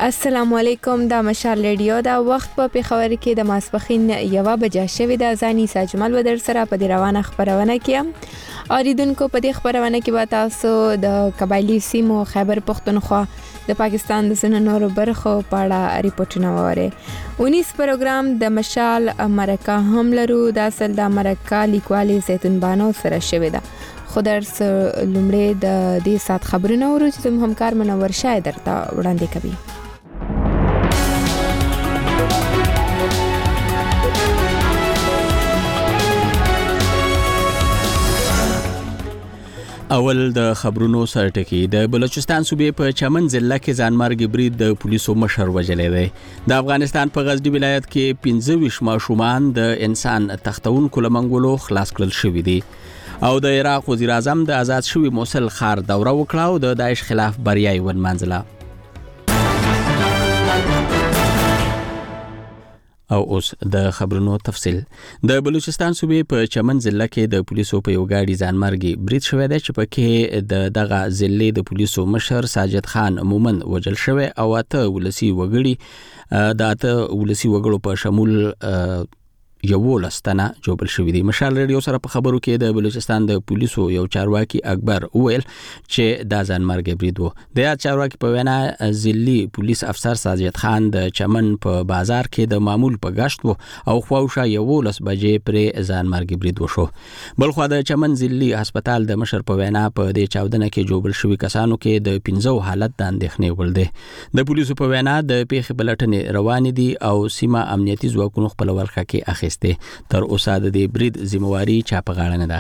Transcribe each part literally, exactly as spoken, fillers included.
السلام علیکم. دا مشال ریډیو دا وخت په پیښور کې د ماسپخین یوه بجه شوې ده. ځاني ساجمل ودر سره په دې روانه خبرونه کې اوریدونکو په دې خبرونه کې به تاسو د قبایلی سیمو خیبر پختونخوا د پاکستان د سن نورو برخو په اړه ریپورتونه وره. اونیس پروګرام د مشال مرکه هم لرو. دا اصل د مرکه لیکوالي زیتون بانو سره شوې ده. خودر سره لمړی د دې سات خبرونه ورو چې زموږ همکار منور شاه درته وړاندې کوي. اول د خبرونو سرټکی. د بلوچستان صوبې په چمن ضلع کې ځانمرګ برید د پولیسو مشر وجلې دی. د افغانستان په غزنی ولایت کې پنځه ویشت ماشومان د انسان تختونکو لمنګولو خلاص کړل شوي دي او د عراق وزیر اعظم د آزاد شوي موصل ښار دوره وکړه او د داعش خلاف بریاي ونمانځله. او اوس د خبرونو تفصیل. د بلوچستان صوبې په چمن ضلع کې د پولیسو په یو گاډي ځانمرګي برید شوی دی چې پکې د دغه ضلع د پولیسو مشر ساجد خان مومن وجل شوی او اته ولسی وګړي د اته ولسی وګړو په شمول یو لستنه جوړل شوی دی. مشال ریډیو سره په خبرو کې د بلوچستان د پولیسو یو چارواکي اکبر وویل چې دا ځانمرګي برید و. د یا چارواکي په وینا ضلعي پولیس افسر ساجد خان د چمن په بازار کې د معمول په گشت و او خواوشا یو لس بجې پرې ځانمرګي برید وشو. بلخو د چمن ضلعي هسپتال د مشر په وینا په دې چاودنه کې جوړل شوی کسانو کې د پنځو حالت د اندېښنې وړ دی. د پولیسو په وینا د پیښې بلټنې روان دي او سیمه امنیتي ځواکونو خپل ورخه کې اخیسته. تر اوسه د دې برید ذمہواری چا په غاړه نه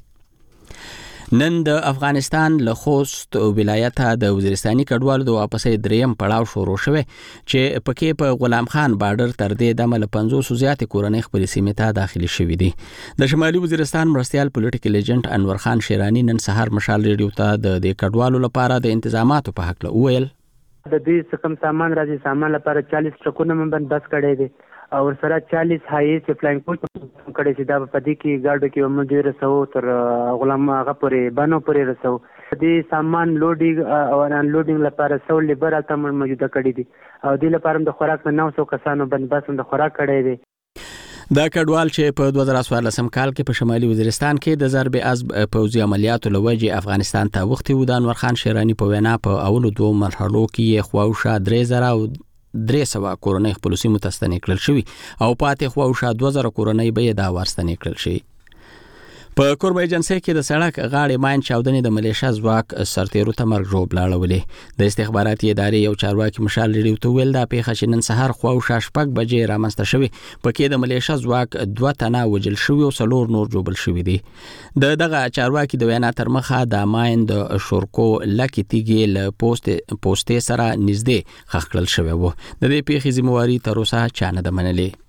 اخیسته. نن د افغانستان له خوست ولایت د وزیرستاني کډوالو د واپسې دریم پړاو شروع شوه چې پکې په غلام خان بارډر تر دې د مل پنځوس زیات کورنۍ خپل سیمه ته داخلي شوې دي. د شمالي وزیرستان مرستيال پولیټیکل ایجنټ انور خان شیرانی نن سهار مشال ریډیو ته د دې کډوالو لپاره د انتظاماتو په حق له ویل. د دې څخه سامان راځي سامان لپاره چالیس ټرکونه من بس کړي دي او سره چالیس هایس فلاینګ کوچ کړي چې دا په دې کې ګاډو کې موږ رسو تر غلام هغه پورې بانو پورې رسو. دې سامان لوډینګ او ان لوډینګ لپاره سو لیبر تل موجوده کړي دي او دې لپاره د خوراک نه نو څو کسانو بندباس د خوراک کړي دي. دا کډوال چې په دوه زره څوارلسم کال کې په شمالي وزیرستان کې د ضرب عزب پوځي عملیاتو لوجه افغانستان ته وختي و. د انور خان شیرانی په وینا په اولو دوه مرحلو کې خواوشا درې زره او درې سوه کورنۍ خپل سیمو ته ستنې کړل شوي او پاتې خواوشا دوه زره کورنۍ به دا ورستنې کړل شي. په کوربه ایجنسي کې د سړک غاړې ماین چاودنې د ملیشیا ځواک سرتیرو ته مرګ ژوبل اړولې. د استخباراتي ادارې یو چارواکي مشال ریډیو ته ویل دا پیښه چې نن سهار خواوشا شپږ بجې رامنځته شوې پکې د ملیشیا ځواک دوه تنه وجل شوي او څلور نور ژوبل شوي دي. د دغه چارواکي د وینا تر مخه د ماین د شورکو لکې تیګې له پوسټ پوسټې سره نږدې خښ کړل شوی و. د دې پیښې ذمہواری تر اوسه چا نه ده منلې.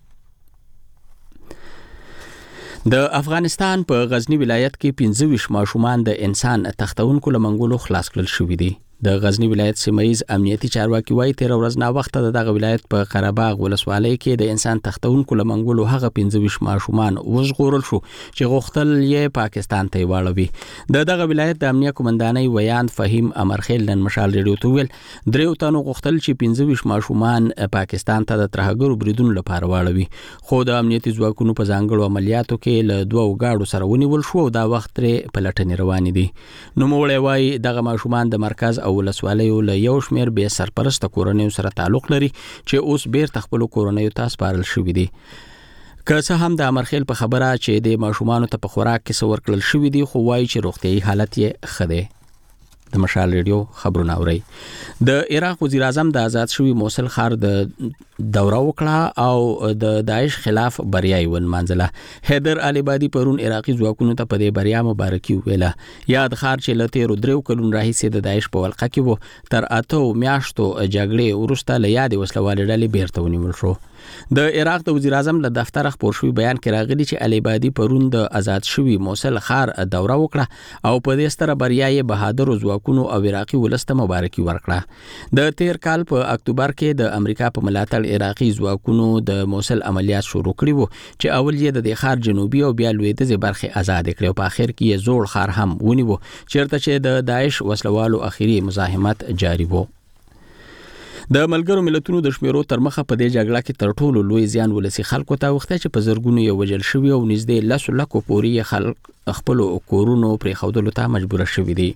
د افغانستان په غزنی ولایت کې پنځه ویشت ماشومان د انسان تختونکو لمنګولو خلاص کړل شوي دي. د غزنی ولایت سیمایز امنیتي چارواکي وايي تیر ورځ نا وخت د دغه ولایت په قرهباغ ولسوالۍ کې د انسان تختونکو لمنګولو هغه پنځه ویشت ماشومان وژغورل شو چې غوښتل یې پاکستان ته واړوي. د دغه ولایت د امنیه قومندانۍ ویان فهیم امرخیل نن مشال ریډیو ته ویل دریو تنو غوښتل چې پنځه ویشت ماشومان پاکستان ته د ترهګرو بریدونو لپاره واړوي خو د امنیتي ځواکونو په ځانګړو عملیاتو کې له دوه گاډو سره ونیول شو او دا وخت لري پلټنې روانې دي. نو موړی وايي دغه ماشومان د مرکز او ولسوالیو له یو شمیر به سرپرست کورنیو سره تعلق لري چې اوس بیرته خپل کورنیو ته سپارل شوي دي. که څه هم د امرخیل په خبره چې د ماشومانو ته په خوراک کې څه ورکړل شوي دي خو وایي چې روغتیايي حالت یې ښه دی. د مشال ریډیو خبرونه اوري. د عراق وزیر اعظم د آزاد شوي موصل ښار د دوره وکړه او د داعش خلاف بریاي ونمانځله. حیدر العبادي پرون عراقي ځواکونو ته په دې بریا مبارکي ویله. یاد ښار چې له تیرو دریو کلونو راهیسې د داعش په ولقه کې و تر اتو میاشتو جګړې وروسته له یادې وسلوالې ډلې بیرته ونیول شو. د عراق د وزیر اعظم له دفتر خبر شوی بیان کې راغلی چې العبادي پرون د آزاد شوي موصل ښار دوره وکړه او په دې ستره بریا یې بهادر ځواکونو او عراقي ولسته مبارکي ورکړه. د تیر کال په اکتوبر کې د امریکا په ملاتړ عراقي ځواکونو د موصل عملیات شروع کړي وو چې اول یې د ښار جنوبي او بیا لویدیځې برخې آزاد کړې او په اخر کې یې زوړ ښار هم ونیو چیرته چې د داعش وسلوالو اخیری مزاحمت جاری وو. د ملګرو ملتونو د شمیرو تر مخه په دې جګړه کې تر ټولو لوی زیان ولسی خلکو ته وخت چې په زرګونو یو وجل شوی او نږدې لس لکو پورې خلک خپل کورونو پرې خودلو ته مجبور شوي دي.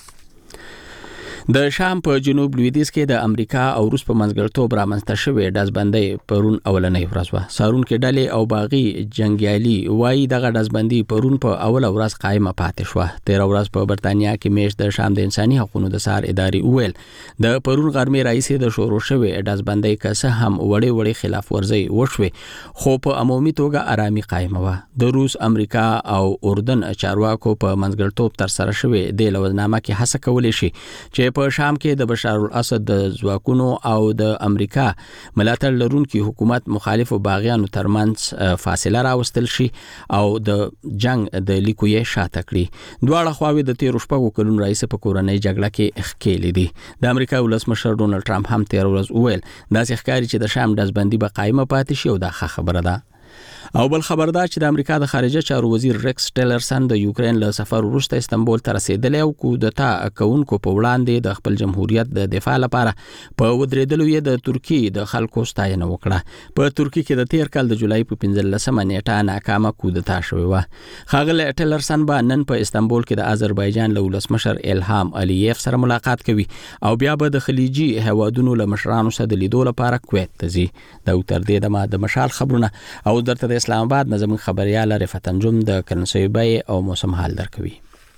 د شام په جنوب لویدیځ کې د امریکا او روس په منځګړیتوب رامنځته شوې ډزبندۍ پرون اولنۍ ورځ وه. څارونکي ډلې او باغي جنګیالي وایي دغه ډزبندي پرون په اوله ورځ قایمه پاتې شوه. تېره ورځ په برتانیا کې میاشت د شام د انساني حقوقو د سار ادارې وویل د پرون غرمې راهیسې د شروع شوې ډزبندۍ که څه هم وړې وړې خلاف ورزۍ وشوې خو په عمومي توګه آرامي قایمه وه. د روس، امریکا او اردن چارواکو په منځګړیتوب ترسره شوې دې لوزنامه کې هڅه کولی شي چې په شام کې د بشار الاسد د ځواکونو او د امریکا ملاتړ لرونکي حکومت مخالفو باغیانو ترمنځ فاصله راوستل شي او د جنگ د لیکو یې شاته کړي. دواړه خواوې د تیرو شپږو کلونو راهیسې په کورنۍ جګړه کې ښکېلې دي. د امریکا ولسمشر ډونالډ ټرمپ هم تېره ورځ وویل داسې ښکاري چې د شام ډزبندي به قایمه پاتې شي او دا ښه خبره ده. او بل خبردار چې د امریکا د خارجه چارو وزیر ریکس ټیلرسن د یوکرين له سفر وروسته استانبول ته رسیدلی او کودتا کوونکو په وړاندې د خپل جمهوریت د دفاع لپاره په ودرېدلو یې د ترکی د خلکو ستاینه وکړه. په ترکی کې د تیر کال د جولای په پنځلسمه نیټه ناکامه کودتا شوې وه. ښاغلی ټیلرسن به نن په استانبول کې د آذربایجان له ولسمشر الهام الیف سره ملاقات کوي او بیا به د خلیجي هیوادونو له مشرانو سره د لیدو لپاره کویت ته ځي. دا تر دې دمه د مشال خبرونه او درته د اسلام آباد نظم خبريال رفعت انجم د کرنسي بیه او موسم حال درکوي.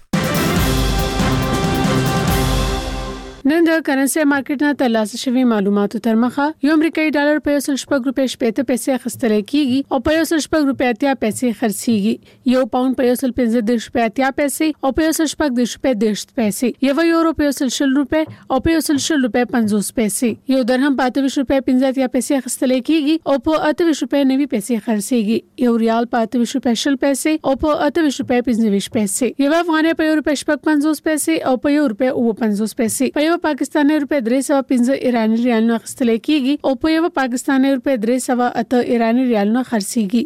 نن د کرنسي مارکیټ نه ترلاسه شوی معلوماتو تر مخه یو امریکایي ډالر په یو سل شپږ روپۍ شپېته پیسې اخیستل کیږي او په یو سل شپږ روپۍ اتیا پیسې خرڅيږي. یو پاوند په یو سل پنځه دېرش روپۍ اتیا پیسې او په یو سل شپږ دېرش روپۍ دېرش پیسې. یو یورو په یو سل شل روپۍ او په یو سل شل روپۍ پنځوس پیسې. یو درهم په اته ویشت روپۍ پنځه اتیا پیسې اخیستل کیږي او په اته ویشت روپۍ نوي پیسې خرڅيږي. یو ریال په اته ویشت روپۍ شل پیسې او په اته ویشت روپۍ پنځه ویشت پیسې. یو افغانۍ په یو روپۍ شپږ پنځوس پیسې او په یو روپۍ اوه پنځوس پیسې. په یو پاکستاني روپۍ درې سوه پنځه ایراني ریالونه اخیستل کیږي او په یو پاکستاني روپۍ درې سوه اته ایراني ریالونه خرڅيږي.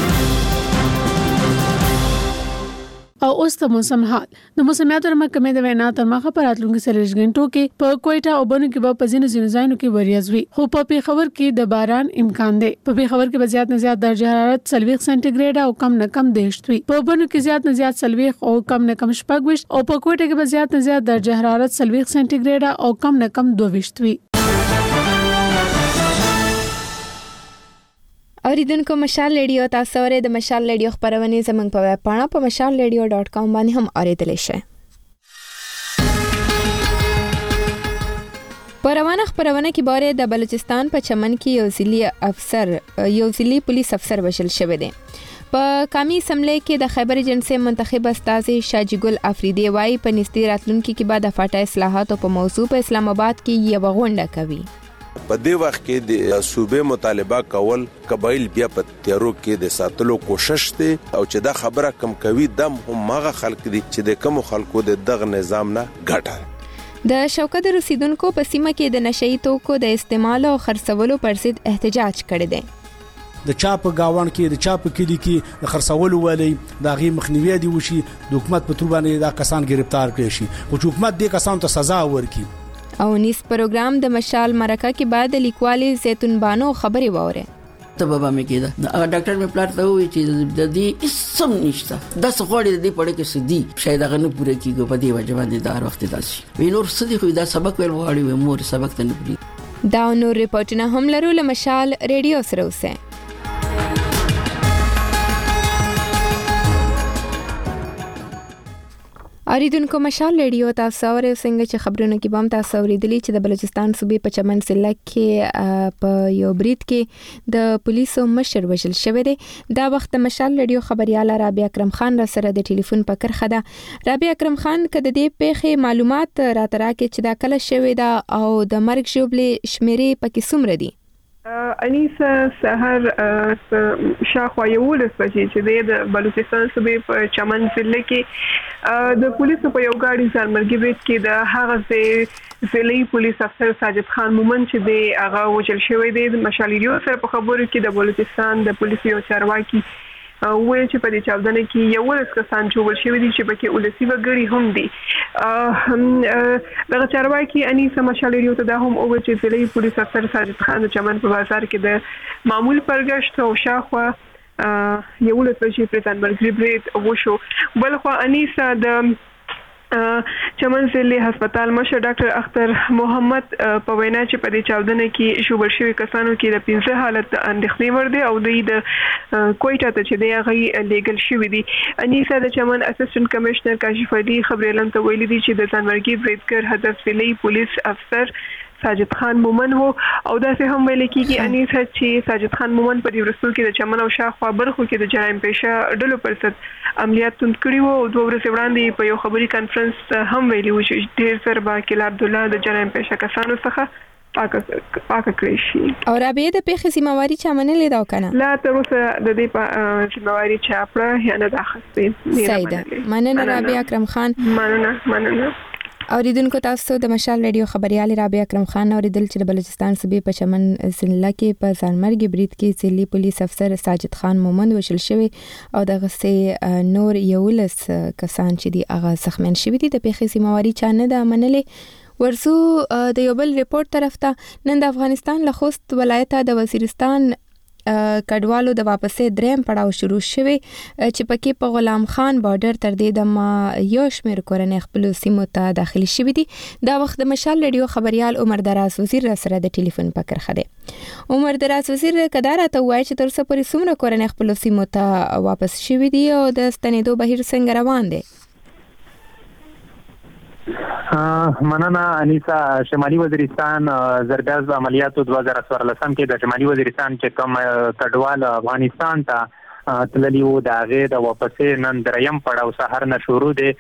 او اوس د موسم حال. د موسمیاتو محکمې د وینا تر مخه پر راتلونکي څلور غنټو کې په کوټا او بنو کې به په ځینو ځینو ځایونو کې وریځ وي خو په پیښور کې د باران امکان دی. په پیښور کې به زیات نه زیات درجه حرارت څلوېښت سانتي ګریډ او کم نه کم دېرش وي. په بنو کې زیات نه زیات څلوېښت او کم نه کم شپږ ویشت او په کوټا کې به زیات نه زیات درجه حرارت څلوېښت سانتي ګریډ او کم نه کم دوه ویشت وي. اوریدونکو مشال ریډیو تاسو اورئ. د مشال ریډیو خبرونه زموږ په ویب پاڼه په مشال ریډیو ډاٹ کام باندې هم اوریدلی شئ. په روانه خبرونه کې باره د بلوچستان په چمن کې یو ضلعي افسر یو ضلعي پولیس افسر وژل شوی دی. په قومي اسمبلی کې د خیبر ایجنسی منتخب استاذ شاجی ګل افریدی وايي په نږدې راتلونکي کې به د فاټا اصلاحاتو په موضوع په اسلام آباد کې یو غونډه کوي. په دې وخت کې د صوبې مطالبه کول قبایل بیا په تیارو کې د ساتلو کوشش دي او چې دا خبره کم کوي دم هم هغه خلک دي چې د کوم خلکو د دغه نظام نه ګټه. د شوکت رسیدونکو په سیمه کې د نشئی توکو د استعمال او خرڅولو پر ضد احتجاج کړی دی. د چا په گاوان کې د چا په کلی کې د خرڅولو والی د غي مخنیوي دی وشي د حکومت په تور باندې دا کسان گرفتار کړي شي او حکومت دې کسان ته سزا ورکړي. او نیس پروګرام د مشال مرکه کې بعد لیکوالي زيتون بانو خبري ووره. تبابا مې کېده ډاکټر مې پلار ته وی چې د دې اسم نشته د څغړې د دې پړې کې سدي شاید هغه نه پوره کیږي په دې وجه باندې دا وخت داسي وی نور سدي خو دا سبق ویل وغواړي مور سبق ته نه پوری. دا نور ریپورتونه هم لرو له مشال ریډیو سره اوسه. اوریدونکو مشال ریډیو تاسو اورئ. څنګه چې خبرونه کې بم تاسو اوریدلی چې د بلوچستان صوبې په چمن ضلع کې په یو برید کې د پولیسو مشر وژل شوی دی. دا وخت مشال ریډیو خبريال رابعه اکرم خان را سره د ټلیفون په کرخه ده. رابعه اکرم خان کده دې پیښې معلومات را تراکه چې دا کله شوی دا او د مرګ جوړلې شمیرې پکې څومره دي؟ انیسه سحر شاخوا یولس بجې چې د بلوچستان صوبې په چمن ضلع کې د پولیسو په یو ګاډي ځانمرګي برید کې د هغه ضلعي پولیس افسر ساجد خان مومن چې دی هغه وژل شوی دی. مشال ریډیو سره په خبرو کې د بلوچستان د پولیسو یو چارواکي ویل چې په دې چاودنه کې یو ولس کسان جوړ شوی دي چې پکې ولسی وګړي هم دي دغه چارواکي انیسه مشالریو ته دا هم او چې ضلعي پولیس افسر ساجد خان د چمن په بازار کې د معمول پرګشت او شاخوا یو له څه په ځانمرګي برید وشو. بل خو انیسه د چمن ضلعي هسپتال مشر ډاکټر اختر محمد په وینا چې په دې چاودنه کې شوبل شوی کسانو کې د پنځه حالت اندېښنې ور دي او د کوټه ته چې دی هغه لیګل شوی دي. انیسه د چمن اسسټنټ کمشنر کاشف علي خبري علم ته ویلي دي چې د ځانمرګي بریدګر هدف ضلعي پولیس افسر ساجد خان مومن وو او دا څه هم ویل کېږي انیسه چې ساجد خان مومن په دې ورسول کې د چمن او شاخوا برخو کې د جرایم پیشه ډلو پر ضد عملیات تند کړي وو او دوه ورځې وړاندې په یو خبري کانفرنس هم ویلي و چې ډېر زر با کلا عبد الله د جرایم پیشه کسانو څخه پاکه پاکه کړی شي. او رابعه د پیښې ذمہواری چا منلې دا کنه؟ لا تر اوسه د دې په ذمہواری چا پړه یا نه داخسته. سیده مننه رابعه اکرم خان. مننه مننه. اوریدونکو تاسو د مشال ریډیو خبريال رابعه اکرم خان اوریدل چې د بلوچستان صوبې په چمن ضلع کې په ځانمرګي برید کې ضلعي پولیس افسر ساجد خان مومند وشل شوی او دغه سه نور یولس کسان چې دی هغه زخمیان شوی دي. د پیښې ذمہواری چا نه ده منلې. ورسو د یو بل ریپورت طرف ته نن د افغانستان له خوست ولایت د وزیرستان کډوالو د واپسې دریم پړاو شروع شوی چې پکې په غلام خان بارډر تر دې د یو شمېر کورنۍ خپل سیمو ته داخلي شوی دي. دا وخت د مشال ریډیو خبريال عمر دراز وزیر سره د ټلیفون په کرخه دی. عمر دراز وزیر کدار ته وایي چې تر څو پورې څومره کورنۍ خپل سیمو ته واپس شوی دي او د ستنېدو بهیر څنګه روان دی؟ مننه انیسا. شمالي وزیرستان زرګاز عملیاتو دوه زره څوارلسم کې د شمالي وزیرستان چې کوم کډوال افغانستان ته تللی وو د هغه د واپسې نن دریم پړاو سحر نه شروع دی.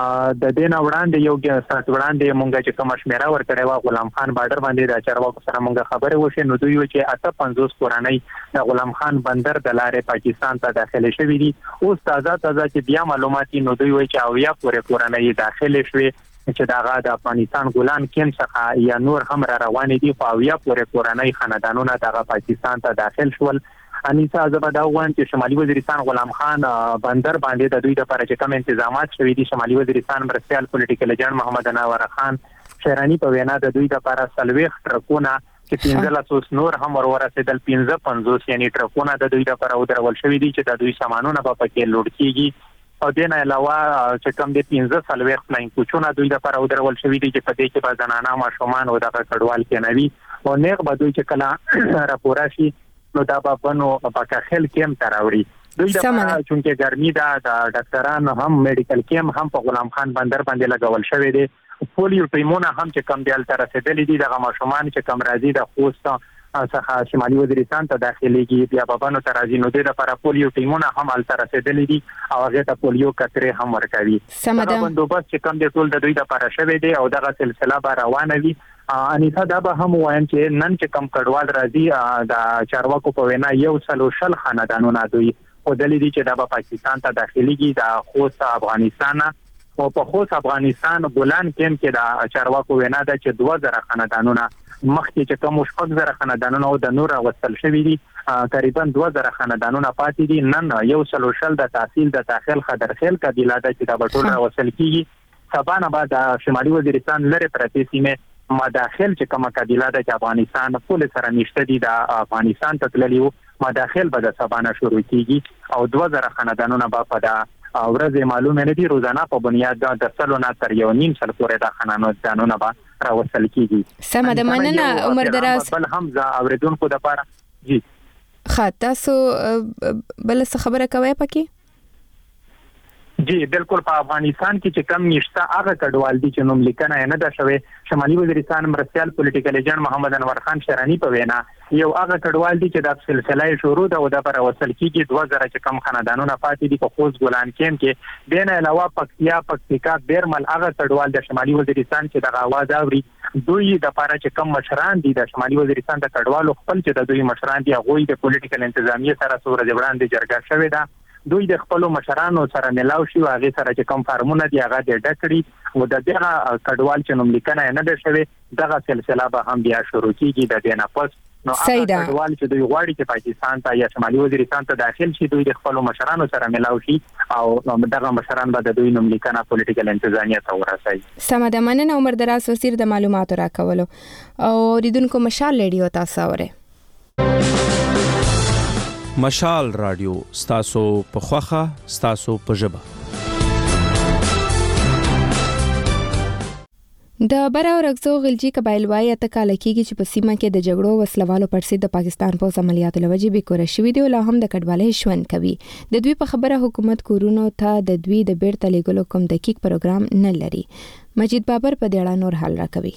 د دین وړاندې یو سات وړاندې مونږ چې کوم شمیره ورکړې و غلام خان بارډر باندې د چارواکو سره مونږ خبرې وشي نو دوی چې اته پنځوس کورنۍ د غلام خان بندر د لارې پاکستان ته داخله شوې دي. اوس تازه تازه چې بیا معلومات نو دوی چې اویا پورې کورنۍ داخله شوې چې داغه د افغانستان ګولان کیم څخه یا نور هم را روان دي په اویا پورې کورنۍ خاندانونه دغه پاکستان ته داخل شول. انیسا زبدا وان چې شمالي وزیرستان غلام خان بندر باندې د دوی لپاره چې کوم تنظیمات شوي دي شمالي وزیرستان مرستيال پولیټیکل ایجنټ محمد انور خان شهرانی په وینا د دوی لپاره سلويخ ټرکونه چې پنځه لس نور هم ورورسېدل پنځه پنځوس یعنی ټرکونه د دوی لپاره ودرول شوي دي چې د دوی سامانونه په پکې لوډ کیږي. او دین علاوه چې کوم د پنځه سلويخ فلاین کوچونه دوی لپاره ودرول شوي دي چې په دې کې به زنانه ماشومان او د کډوال کې نوي او نیغ به دوی چې کله راپور شي نو دا به بنو په خل کېم تراوري. دوی لپاره چې ګرمي دا د ډاکټرانو هم میډیکل کېم هم په غلام خان بندر باندې لګول شوی دی. پولیو ټیمونه هم چې کم دیال تر رسیدلې دي د ماشومان چې کم راځي د خوست څخه شمالي وزیرستان ته داخليږي بیا په بانو ترازی نو د لپاره پولیو ټیمونه هم ال تر رسیدلې دي او هغه ته پولیو کترې هم ورکوي. سمده بندوبست چې کم د ټول د دوی لپاره شوی دی او دغه سلسله به روانه وي. انیسا دا به هم وایم چې نن چې کم کډوال راځي د چارواکو په وینا یو سلو شل خاندانونه دوی او د لیدي چې د پاکستان ته داخليږي د خوست افغانستان او په خوست افغانستان ګولان کېم کې د چارواکو وینا ده چې دوه زره خاندانونه مخکې چې کوم شپږ زره خاندانونه او د نور وصل شوي دي تقریبا دوه زره خاندانونه پاتې دي. نن یو سلو شل د تحصیل د داخل خدرخیل قبیله ده چې د بټول وصل کیږي. سبا نه بعد شمالي وزیرستان لري پرتی سیمه مداخل چې کومه قبیله ده چې افغانستان ټول سره نشته دي د افغانستان ته تللی وو مداخل به د سبا نه شروع کیږي او دوه زره خاندانونه به په د ورځې معلومه نه دي روزانه په بنیاد د سلو نه تر یو نیم سل پورې د خاندانونو به راوصل کیږي. سم د مننه عمر دراز. بل هم ز اوریدونکو د لپاره جی خاطه سو بل څه خبره کوي پکې؟ جی بالکل په افغانستان کې چې کم نشته هغه کډوال دي چې نوم لیکنه نه ده شوی. شمالي وزیرستان مرستيال پولیټیکل ایجنټ محمد انور خان شهرانی په وینا یو هغه کډوال دي چې د سلسله شروع ده او د پر وصل کیږي دوه زره چې کم خاندانونه پاتې دي په خوست ګولان کېم کې دین علاوه پکتیا پکتیکا بیرمل هغه کډوال د شمالي وزیرستان چې د आवाज اوري دوی د لپاره چې کم مشران دي د شمالي وزیرستان د کډوالو خپل چې د دوی مشران دي هغه د پولیټیکل انتظامیه سره سور جبران دي جرګه شوی ده. دوی د خپل مشرانو سره ملاو شي هغه سره چې کوم فارمونه دی هغه د ډکړي او د دغه کډوال چې نوم لیکنه نه ده شوی دغه سلسله به هم بیا شروع کیږي. د دینه پس نو هغه کډوال چې دوی غواړي چې پاکستان ته یا شمالي وزیرستان ته داخل شي دوی د خپل مشرانو سره ملاو شي او دغه مشران به د دوی نوم لیکنه پولیټیکل انتظامیه ته ورسوي. سمه ده، مننه عمر دراز وزیر د معلوماتو راکولو او ریدونکو مشال ریډیو تاسو اوره. مشال رادیو ستاسو په خوخه ستاسو په ژبه. د برا او رغزو غلجی قبایل وایي ته کال کېږي چې په سیمه کې د جګړو وسلوالو پر ضد د پاکستان په عملیاتو لوجې به کور شوې دی او لا هم د کډوالۍ ژوند کوي. د دوی په خبره حکومت کورونو ته د دوی د بیرته لګولو کوم دقیق پروګرام نه لري. مجید بابر په دې اړه نور حل راکوي.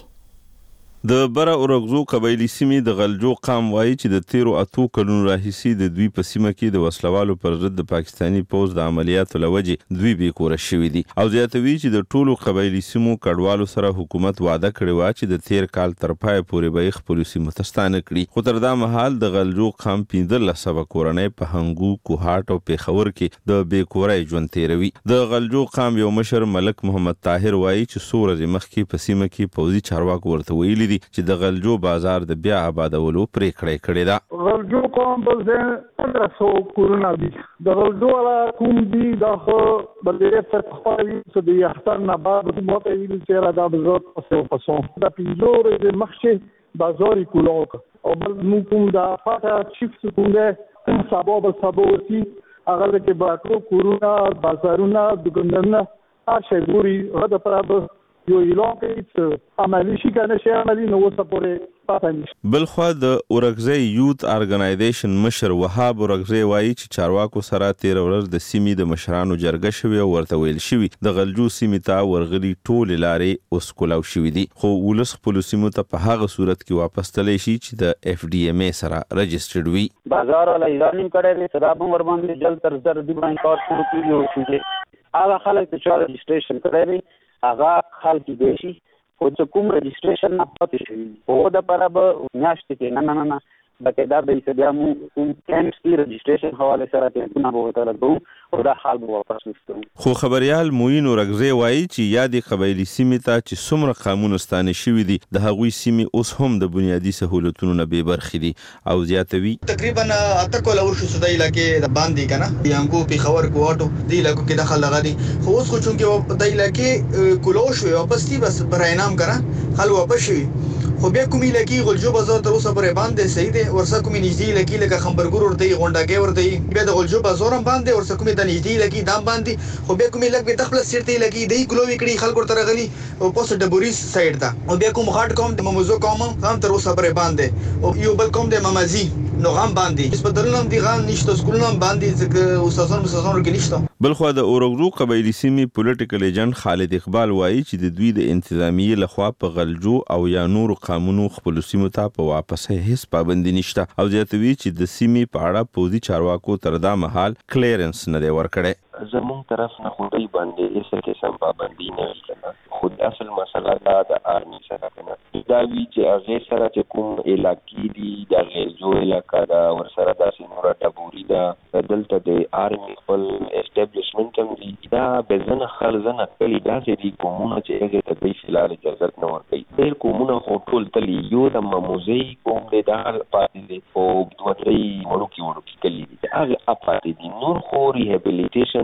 د برا اورغزو قبایلی سیمې د غلجو قام وایي چې د تیرو اتو کلونو راهیسي د دوی په سیمه کې د وسلوالو پر ضد د پاکستانی پوز د عملیاتو لوجې دوی به کور شوي دي او زیاتوي چې د ټولو قبایلی سیمو کډوالو سره حکومت وعده کړی و چې د تیر کال تر پای پورې به خپل سیمه تستانه کړي. خو تر دا مهال د غلجو قام پنځلس سوه کورنۍ په هنګو، کوهاټ او پیښور کې د بې کورۍ ژوند تیروي. د غلجو قام یو مشر ملک محمد طاهر وایي چې څو ورځې مخکې په سیمه کې پوځي چارواکو ورته ویلي چې د غلجو بازار د بیا آبادولو پریکړه کړې ده. غلجو قوم بل ځای پندرہ سو کورونه دي. د غلجو والا کوم دي دا خو بلدیت تر خپل څه دی اختر نه بعد حکومت ویل چې را دا بزرګ پسو پسو دا پینځور د مخشه بازاري کولوک او بل مو کوم دا فاټا چیف کوم ده سبب سبب سی هغه کې باکو کورونه بازارونه دګندنه هر شی ګوري غدا پرابه یو اعلان کوي چې عملی شي کنه شي عملی نو سپورې پاتې نشي. بلخوا د اورغزي یوت ارګنایزیشن مشر وهاب اورغزي وایي چې چارواکو سره تیر ورځ د سیمې د مشرانو جرګه شوی او ورته ویل شوی د غلجو سیمې ته ورغلي ټول لارې اوس کولاو شوی دي خو ولس خپل سیمو ته په هغه صورت کې واپس تللی شي چې د اف ډي ام ای سره رجسټرډ وي. بازار ولا اعلان کړی دی صدا به ور باندې جلد تر زر دی باندې کار شروع کیږي چې هغه خلک چې رجسټریشن کړی دی هغه خلک دی شي خو چې کوم رجسټریشن نه پاتې شي په دا پر به میاشتې کې نه نه نه بلکې دا به چې بیا مو کوم کیمپس رجسټریشن حواله سره ته نه به ترغو او دا حال به واپس وستو. خو خبريال موین اورغزي وایي چې یادې قبایلی سیمې ته چې څومره قانون ستانه شوی دي د هغوی سیمې اوس هم د بنیادی سہولتونو نه بې برخې دي او زیاتوي. تقریبا اته کوله ورشو سده علاقې د باندې کنه بیانګو پیښور کوټو دی علاقو کې دخل لغادي خو اوس خو چونکې د علاقې کولو شو واپس دي بس برینام کړه خل واپس شي خو بیا کومې لګي غلجو بازار تر اوسه پرې باندې صحیح دي ورسره کومې نږدې لګي لکه خمبرګور ورته غونډاګي ورته بیا د غلجو بازار هم باندې ورسره کومې د نږدې لګي دام باندې خو بیا کومې لګ به تخپل سیرته لګي دی ګلو وکړي خلکو تر غلي او پوسټ ډبوریس سایډ ته او بیا کوم هارد کوم د مموزو کوم هم تر اوسه پرې باندې او یو بل کوم د ممازي نو غم باندې اس بدلنم دي غان نشته سکولونم باندې ځکه استادانو استادانو کې نشته. بلخوا د اورغزو قبایلی سیمې پولیټیکل ایجنټ خالد اقبال وایي چې د دوی د انتظامیې لخوا په غلجو او یا نور قانونو خپل سیمو ته په واپس هیڅ پابندي نشته او زیاتوي چې د سیمې په اړه پوزي چارواکو تر دا مهال کلیرنس نه دی ورکړی. زمون طرف نه خو دوی باندې هیڅ قسم پابندي نه وي خو اصل مسله دا د آرمي سره کنه دا وی چې هغه سره چې کوم علاقې دي د غزو علاقې دا ورسره د سینورا ډبوري دا دلته د آرمي خپل اسټابلیشمنت هم دي دا بزنه خلزنه کلی دا چې دي کومونه چې هغه ته د فلال اجازه نه ورکړي ډېر کومونه خو ټول تلی یو د مموزي کوم د دار پاتې دي او دوه درې ملوکي ورکی کلی دي هغه اپاتې دي نور خو ریهابیلیټیشن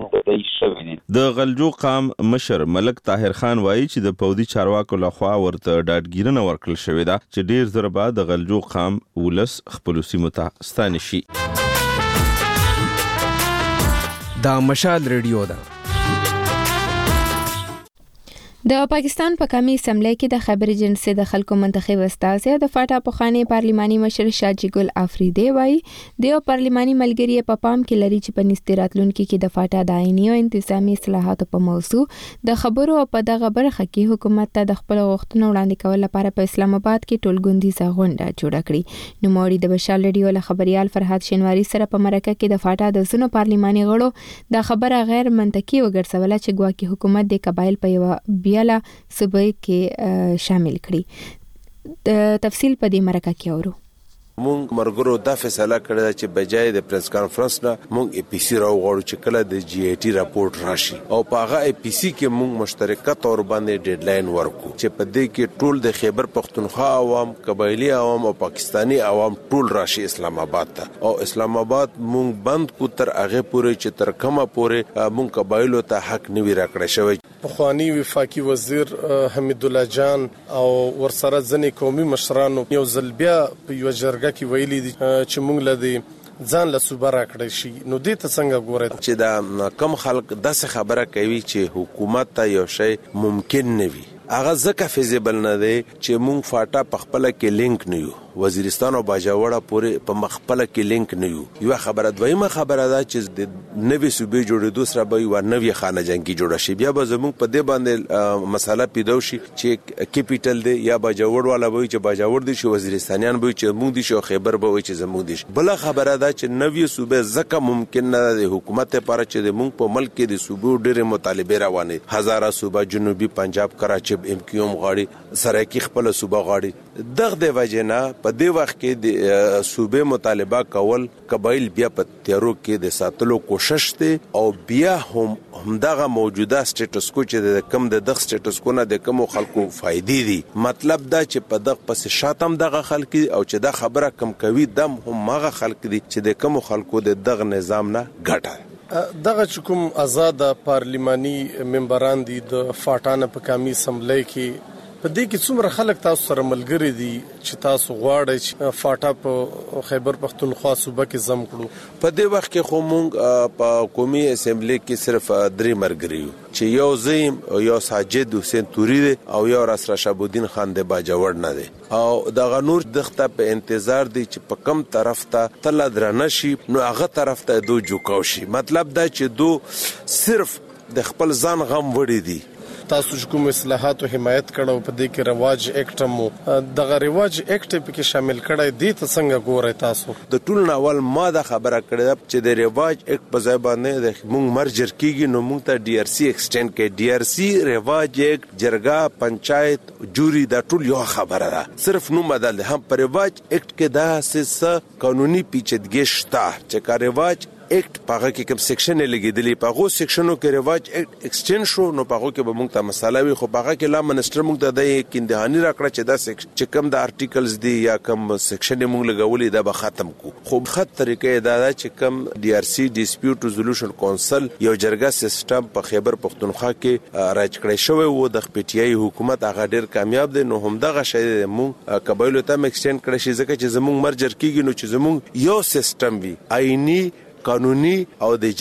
د غلجو قام مشر ملک طاهر خان وایي چې د پوځي چارواکو لخوا ورته ډاډګیرنه ورکړل شوې ده چې ډیر زر بعد د غلجو قام ولس خپل سیمو ته ستانه شي. دا مشال ریډیو ده. د پاکستان په قومي اسمبلی کې د خبري جنسي د خلکو منتخب استازي د فاټا پخوانی پارلماني مشر شاجي ګل افریدي وایي د پارلماني ملګری په پام کې لري چې په نستراتلونکو کې د فاټا د آئینی او انتظامی اصلاحاتو په موضوع د خبرو او په دغه برخه کې حکومت ته د خپل غوښتنو وړاندې کول لپاره په اسلام آباد کې ټولګوندیزه غونډه جوړه کړې. نو موري د بشال ریډیو له خبريال فرحات شینواری سره په مرکه کې د فاټا د زونو پارلماني غړو د خبره غیر منطقي وګرځوله چې ګواکې حکومت د قبایل په یو بیاله صوبې کې شامل کړي. د تفصیل په دې مرکه کې اورو. مونږ مرګرو دا فیصله کړې چې بجای د پریس کانفرنس نه مونږ ای پی سی راوغړو چې کله د جی ای ټي راپورټ راشي او په هغه ای پی سی کې مونږ مشترکه تور باندې ډیډلاین ورکو چې په دې کې ټول د خیبر پختونخوا عوام، قبایلی عوام او پاکستانی عوام ټول راشي اسلام آباد ته او اسلام آباد مونږ بند کو تر هغه پورې چې تر کومه پورې مونږ قبایلو ته حق نیوي راکړی شوی. پخوانی وفاقي وزیر حمید الله جان او ورسره ځنې قومي مشرانو یو ځل بیا په یو جرګه کې ویلي دي چې مونږ لدی ځان له صوبه راکړی شي. نو دې ته څنګه ګورئ چې دا کم خلک داسې خبره کوي چې حکومت ته یو شی ممکن نه وي؟ هغه ځکه فیزیبل نه دی چې مونږ فاټا په خپله کې لینک نه یو، وزیرستان او باجوړه پورې په مخپله کې لینک نه یو. یو خبره دویمه خبره ده چې د نوې صوبې جوړېدو سره به یوه نوې خانه جنګي جوړه شي. بیا به زموږ په دې باندې مسله پیدا شي چې کیپیټل دی یا باجوړ والا به وي چې باجوړ دی شي، وزیرستانیان به وي چې زموږ دي شي او خیبر به وي چې زموږ دي شي. بله خبره ده چې نوې صوبې ځکه ممکن نه ده د حکومت لپاره چې زموږ په ملک کې د صوبو ډېرې مطالبې روانې، هزاره صوبه، جنوبي پنجاب، کراچۍ ایم کیو ایم غواړي، سرایکي خپله صوبه غواړي. دغه د وجې نه په دې وخت کې د صوبې مطالبه کول قبایل بیا په تیارو کې د ساتلو کوشش دی او بیا هم همدغه موجوده سټیټس کو چې د کم د دغه سټیټس کو نه د کوم خلکو فائدې دي. مطلب دا چې په دغه پس شاتم دغه خلک او چې دا خبره کم کوي دم هم هغه خلک دي چې د کوم خلکو د دغه نظام نه ګټه. دغه کوم آزاد پارلیماني ممبران دي د فاټانه په قومي اسمبلی کې، په دې کې څومره خلک تاسو سره ملګری دي چې تاسو غواړئ چې فاټا په خیبر پختونخوا صوبه کې زم کړو؟ په دې وخت کې خو مونږ په قومي اسمبلی کې صرف درې ملګري یو چې یو زیم یو ساجد حسین توري دی او یو راسره شابودین خان دی باجوړ نه دی او دغه نور دغه په انتظار دی چې په کم طرف ته تل درنه شي نو هغه طرف ته دو جوکاو شي. مطلب دا چې دو صرف د خپل ځان غم وړي دي. تاسو کوم اصلاحات او حمایت کړو په دې کې رواج اکټ مو دغه رواج اکټ په کې شامل کړی دی، ته څنګه ګورئ تاسو؟ د ټول ناول ما دا خبره کړې چې د رواج اکټ په ځای باندې د مونږ مرجر کیږي نو مونږ ته ډي ار سی ایکسټند کې ډي ار سی رواج اکټ جرګه پنچایت جوري دا ټول یو خبره ده، صرف نو بدل هم پر رواج اکټ کې دا څه قانوني پیچیدګي شته چې کا رواج اکټ پاغه کې کوم سیکشن لګیدلی پاغه سیکشنو کې رواج اکټ ایکسټند شو نو پاغه کې به موږ ته مساله وي، خو پاغه کې لا منسٹر موږ ته د کیندهانی راکړه چې دا سیکشن چې کوم د ارټیکلز دی یا کوم سیکشن موږ لګولې دا به ختم کو. خو خط طریقې دا ده چې کوم ډي ار سی ډیسپیوټ ریزولوشن کونسل یو جرګه سیستم په خیبر پختونخوا کې راج کړی شوی وو د پی ټی آی حکومت هغه ډیر کامیاب دی. نو هم دغه شی موږ قبایلو ته ایکسټند کړی شي ځکه چې زموږ مرجر کیږي نو چې زموږ یو سیستم وي آئینی قانوني او د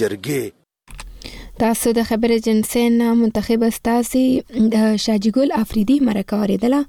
جرګې. تاسو د خبر جنسین منتخب استاذي د شاجي ګل افریدي مرکه اوریدله.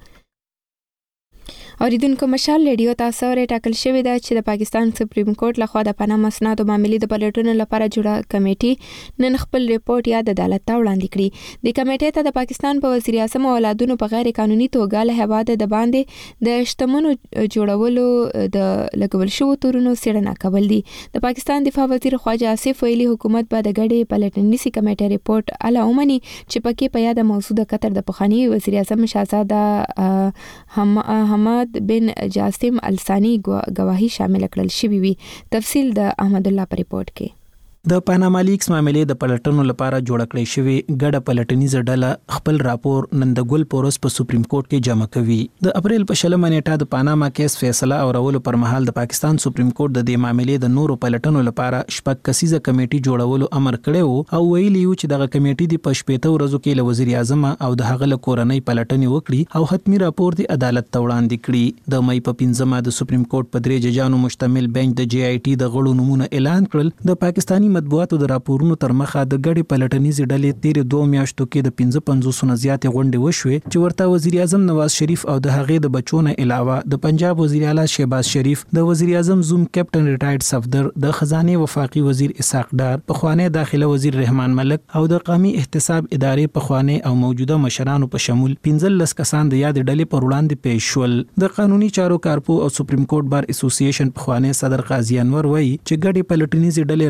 اوریدونکو مشال ریډیو تاسو ورې ټاکل شوې ده چې د پاکستان سپریم کورټ لخوا د پناه مسنادو معاملې د پلټونو لپاره جوړه کمیټي نن خپل ریپورت یا د عدالت ته وړاندې کړي. د کمیټې ته د پاکستان په وزیر اعظم او اولادونو په غیر قانوني توګه له هواد د باندې د شتمنو جوړولو د لګول شو تورونو څېړنه کول دي. د پاکستان دفاع وزیر خواجه آصف ویلي حکومت به د ګډې پلټنیزي کمیټې ریپورت اله ومني چې پکې په یاد موضوع د قطر د پخوانی وزیر اعظم شاهزاده حماد بن جاسم الثانی گواهی شامل کړل شوی وي. تفصیل د احمد الله پر ریپورت کې. د پاناما لیکس معاملې د پلټنو لپاره جوړ کړی شوی ګډه پلټنیزه ډله خپل راپور نن د ګل پورس په سپریم کورټ کې جمع کوي. د اپریل په شلمه نیټه د پاناما کیس فیصله اورولو پر مهال د پاکستان سپریم کورټ د دې معاملې د نورو پلټنو لپاره شپږ کسیزه کمیټي جوړولو امر کړی او ویلي و چې دغه کمیټي د پښپېته ورځو کې له وزیر اعظم او د هغه له کورنۍ پلټنې وکړي او حتمی راپور د عدالت ته وړاندې کړي. د مې په پنځمه د سپریم کورټ په درې ججانو مشتمل بنچ د جی آی ټي د غړو نمونه اعلان کړل. د پاکستاني مطبوعاتو د راپورونو تر مخه د ګډې پلټنیزې ډلې تیرې دوه میاشتو کې د پنځه پنځوس نه زیاتې غونډې وشوې چې ورته وزیر اعظم نواز شریف او د هغې د بچو نه علاوه د پنجاب وزیر اعلی شهباز شریف، د وزیر اعظم زوم کیپټن ریټایرډ صفدر، د خزانه وفاقي وزیر اسحاق ډار، پخوانی داخله وزیر رحمان ملک او د قومي احتساب ادارې پخوانی او موجوده مشرانو په شمول پنځلس کسان د یاد ډلې پر وړاندې پیښ شول. د قانوني چارو کارپو او سپریم کورټ بار اسوسییشن پخوانی صدر قاضي انور وایي چې ګډې پلټنیزې ډلې راپور د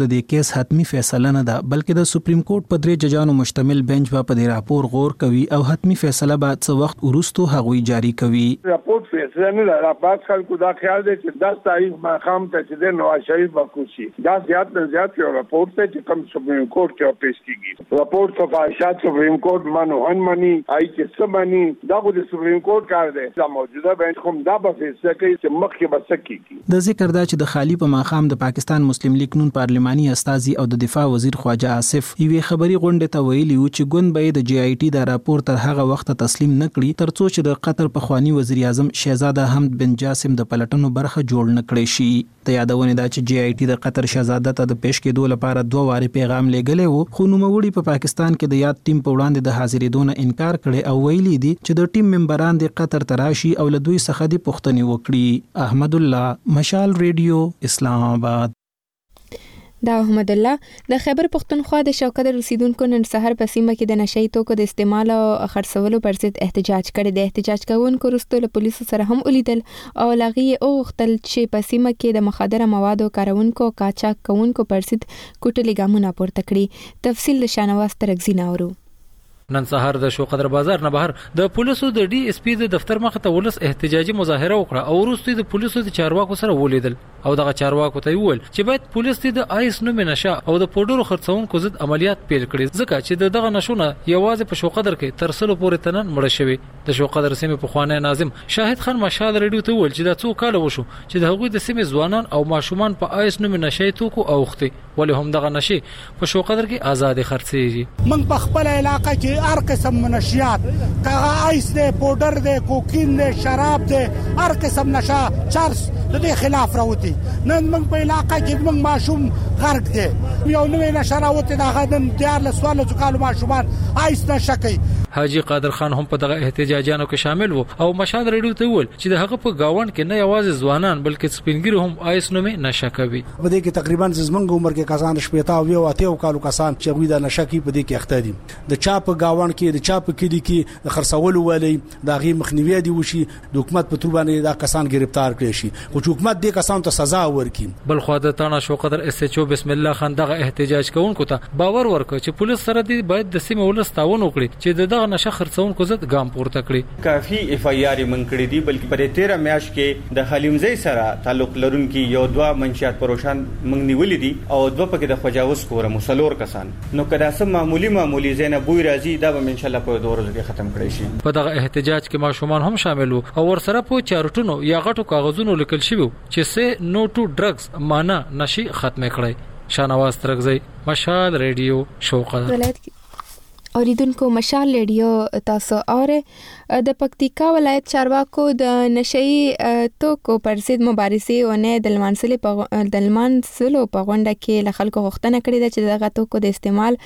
د دې کیس حتمی فیصله نه ده بلکې د سپریم کورټ په درې ججانو مشتمل بنچ به په دې راپور غور کوي او حتمی فیصله به څه وخت وروسته هغوی جاری کوي. راپور فیصله نه ده. راپات خلکو دا خیال دی چې دس تاریخ ماښام ته چې د نواز شریف بکوسی دا زیات نه زیات یو راپور ته چې کوم سپریم کورټ کې پیش کیږي. راپور صفحات سپریم کورټ منو ان منی آی چې سمانی دا خو د سپریم کورټ کار دی. دا موجوده بنچ کوم دا به فیصله کوي چې مخکې به څه کیږي. د ذکر دا چې د خالی په ماښام د پاکستان مسلم لیگ نون پارلماني استازي او د دفاع وزیر خواجه آصف یوې خبري غونډه ته ویلي و چې ګوند به د جی آی ټي دا راپور تر هغه وخت تسلیم نکړي ترڅو چې د قطر په خوانی وزیر اعظم شهزاده حمد بن جاسم د پلټنو برخه جوړ نکړي شي. ته یادونه ده چې جی آی ټي د قطر شهزاده ته د پیش کېدو لپاره دوه واره پیغام لېږلی و خو نوموړي په پاکستان کې د یاد ټیم په وړاندې د حاضرېدو نه انکار کړي او ویلي دي چې د ټیم ممبران د قطر ته راشي او له دوی څخه د پوښتنې وکړي. احمد الله، مشال ریډیو، اسلام آباد. دا احمد الله د خیبر پختونخوا د شوکت رسیدونکو نن سحر په سیمه کې د نشئی توکو د استعمال او خرڅولو پر ضد احتجاج کړی. د احتجاج کوونکو وروسته له پولیسو سره هم ولیدل او لغوی او غوښتل چې په سیمه کې د مخدره موادو کارونکو قاچاق کوونکو پر ضد کوټلي ګامونه پورته کړي. تفصیل له شانواز ترغزی ناورو. نن سهار د شوقدر بازار نه بهر د پولیسو د ډي اس پی د دفتر مخ ته ولس احتجاجي مظاهره وکړه او وروسته د پولیسو د چارواکو سره ولیدل او دغه چارواکو ته ویل چې باید پولیس د آیس نوم نشه او د پودرو خرڅونکو ضد عملیات پیل کړي ځکه چې دغه نشونه یوازې په شوقدر کې تر سلو پورې تنن مړ شوی. د شوقدر سیمه په خوانه ناظم شاهد خان مشال ریډیو ته ویل چې دا څو کال وشو چې د هغوی د سیمه ځوانان او ماشومان په آیس نوم نشه توکو اوختي ولې هم دغه نشي په شوقدر کې آزاد خرڅيږي. من په خپل علاقې کې هر قسم نشيات کاغه آیس دے پودر دے کوکین دے شراب دے هر قسم نشه چرس د دې خلاف راوتی. نن موږ په علاقې کې موږ ماشوم غرق دي یو نوې نشه راوتی دا غدن دیار له سوال ځکالو ماشومان آیس نشه کوي. حاجی قادر خان هم په دغه احتجاجانو کې شامل وو او مشال ریډیو ته ویل چې د هغه په گاوند کې نه یوازې ځوانان بلکې سپینګری هم آیس نومې نشه کوي. په دې کې تقریبا زمونږ عمر کې کسان شپږ او یو اتیو کالو کسان چې وی د نشه کې په دې کې اخته دي. د چا په گاوند کې د چا په کلی کې خرڅول والی دا غي مخنیوي دی وشي د حکومت په تور باندې دا کسان گرفتار کړي شي او حکومت دې کسان ته سزا ورکړي. بل خو د تانا شوقدر اس ایچ او بسم الله خان دغه احتجاج کوونکو ته باور ورکړ چې پولیس سره دی باید د سیمه ولس تاون وکړي چې دغه نشه خرڅونکو ضد ګام پورته کړي. کافي اف ای آر منکړي دي بلکې په تیرہ میاشت کې د حلیمزی سره تعلق لرونکي یو دوا منشيات پروشان منګ نیولې دي او دوه پکې د خجاوس کور مسلور کسان نو کدا سم معمولی معمولی زینه بوی راځي دا به ان شاء الله په دوه ورځو کې ختم کړي شي. په دغه احتجاج کې ماشومان هم شامل وو او ورسره په چارټونو یا غټو کاغذونو لیکل شوی چې سه نو ټو ډرګز معنا نشي ختم کړي. شانواز ترغزی، مشال ریډیو، شوقدر. اوریدونکو مشال ریډیو تاسو اوره د پکتیکا ولایت چارواکو د نشئی توکو پر ضد مبارزې ونه د لمانځلو په د لمانځلو په غونډه کې له خلکو غوښتنه کړې ده چې دغه توکو د استعمال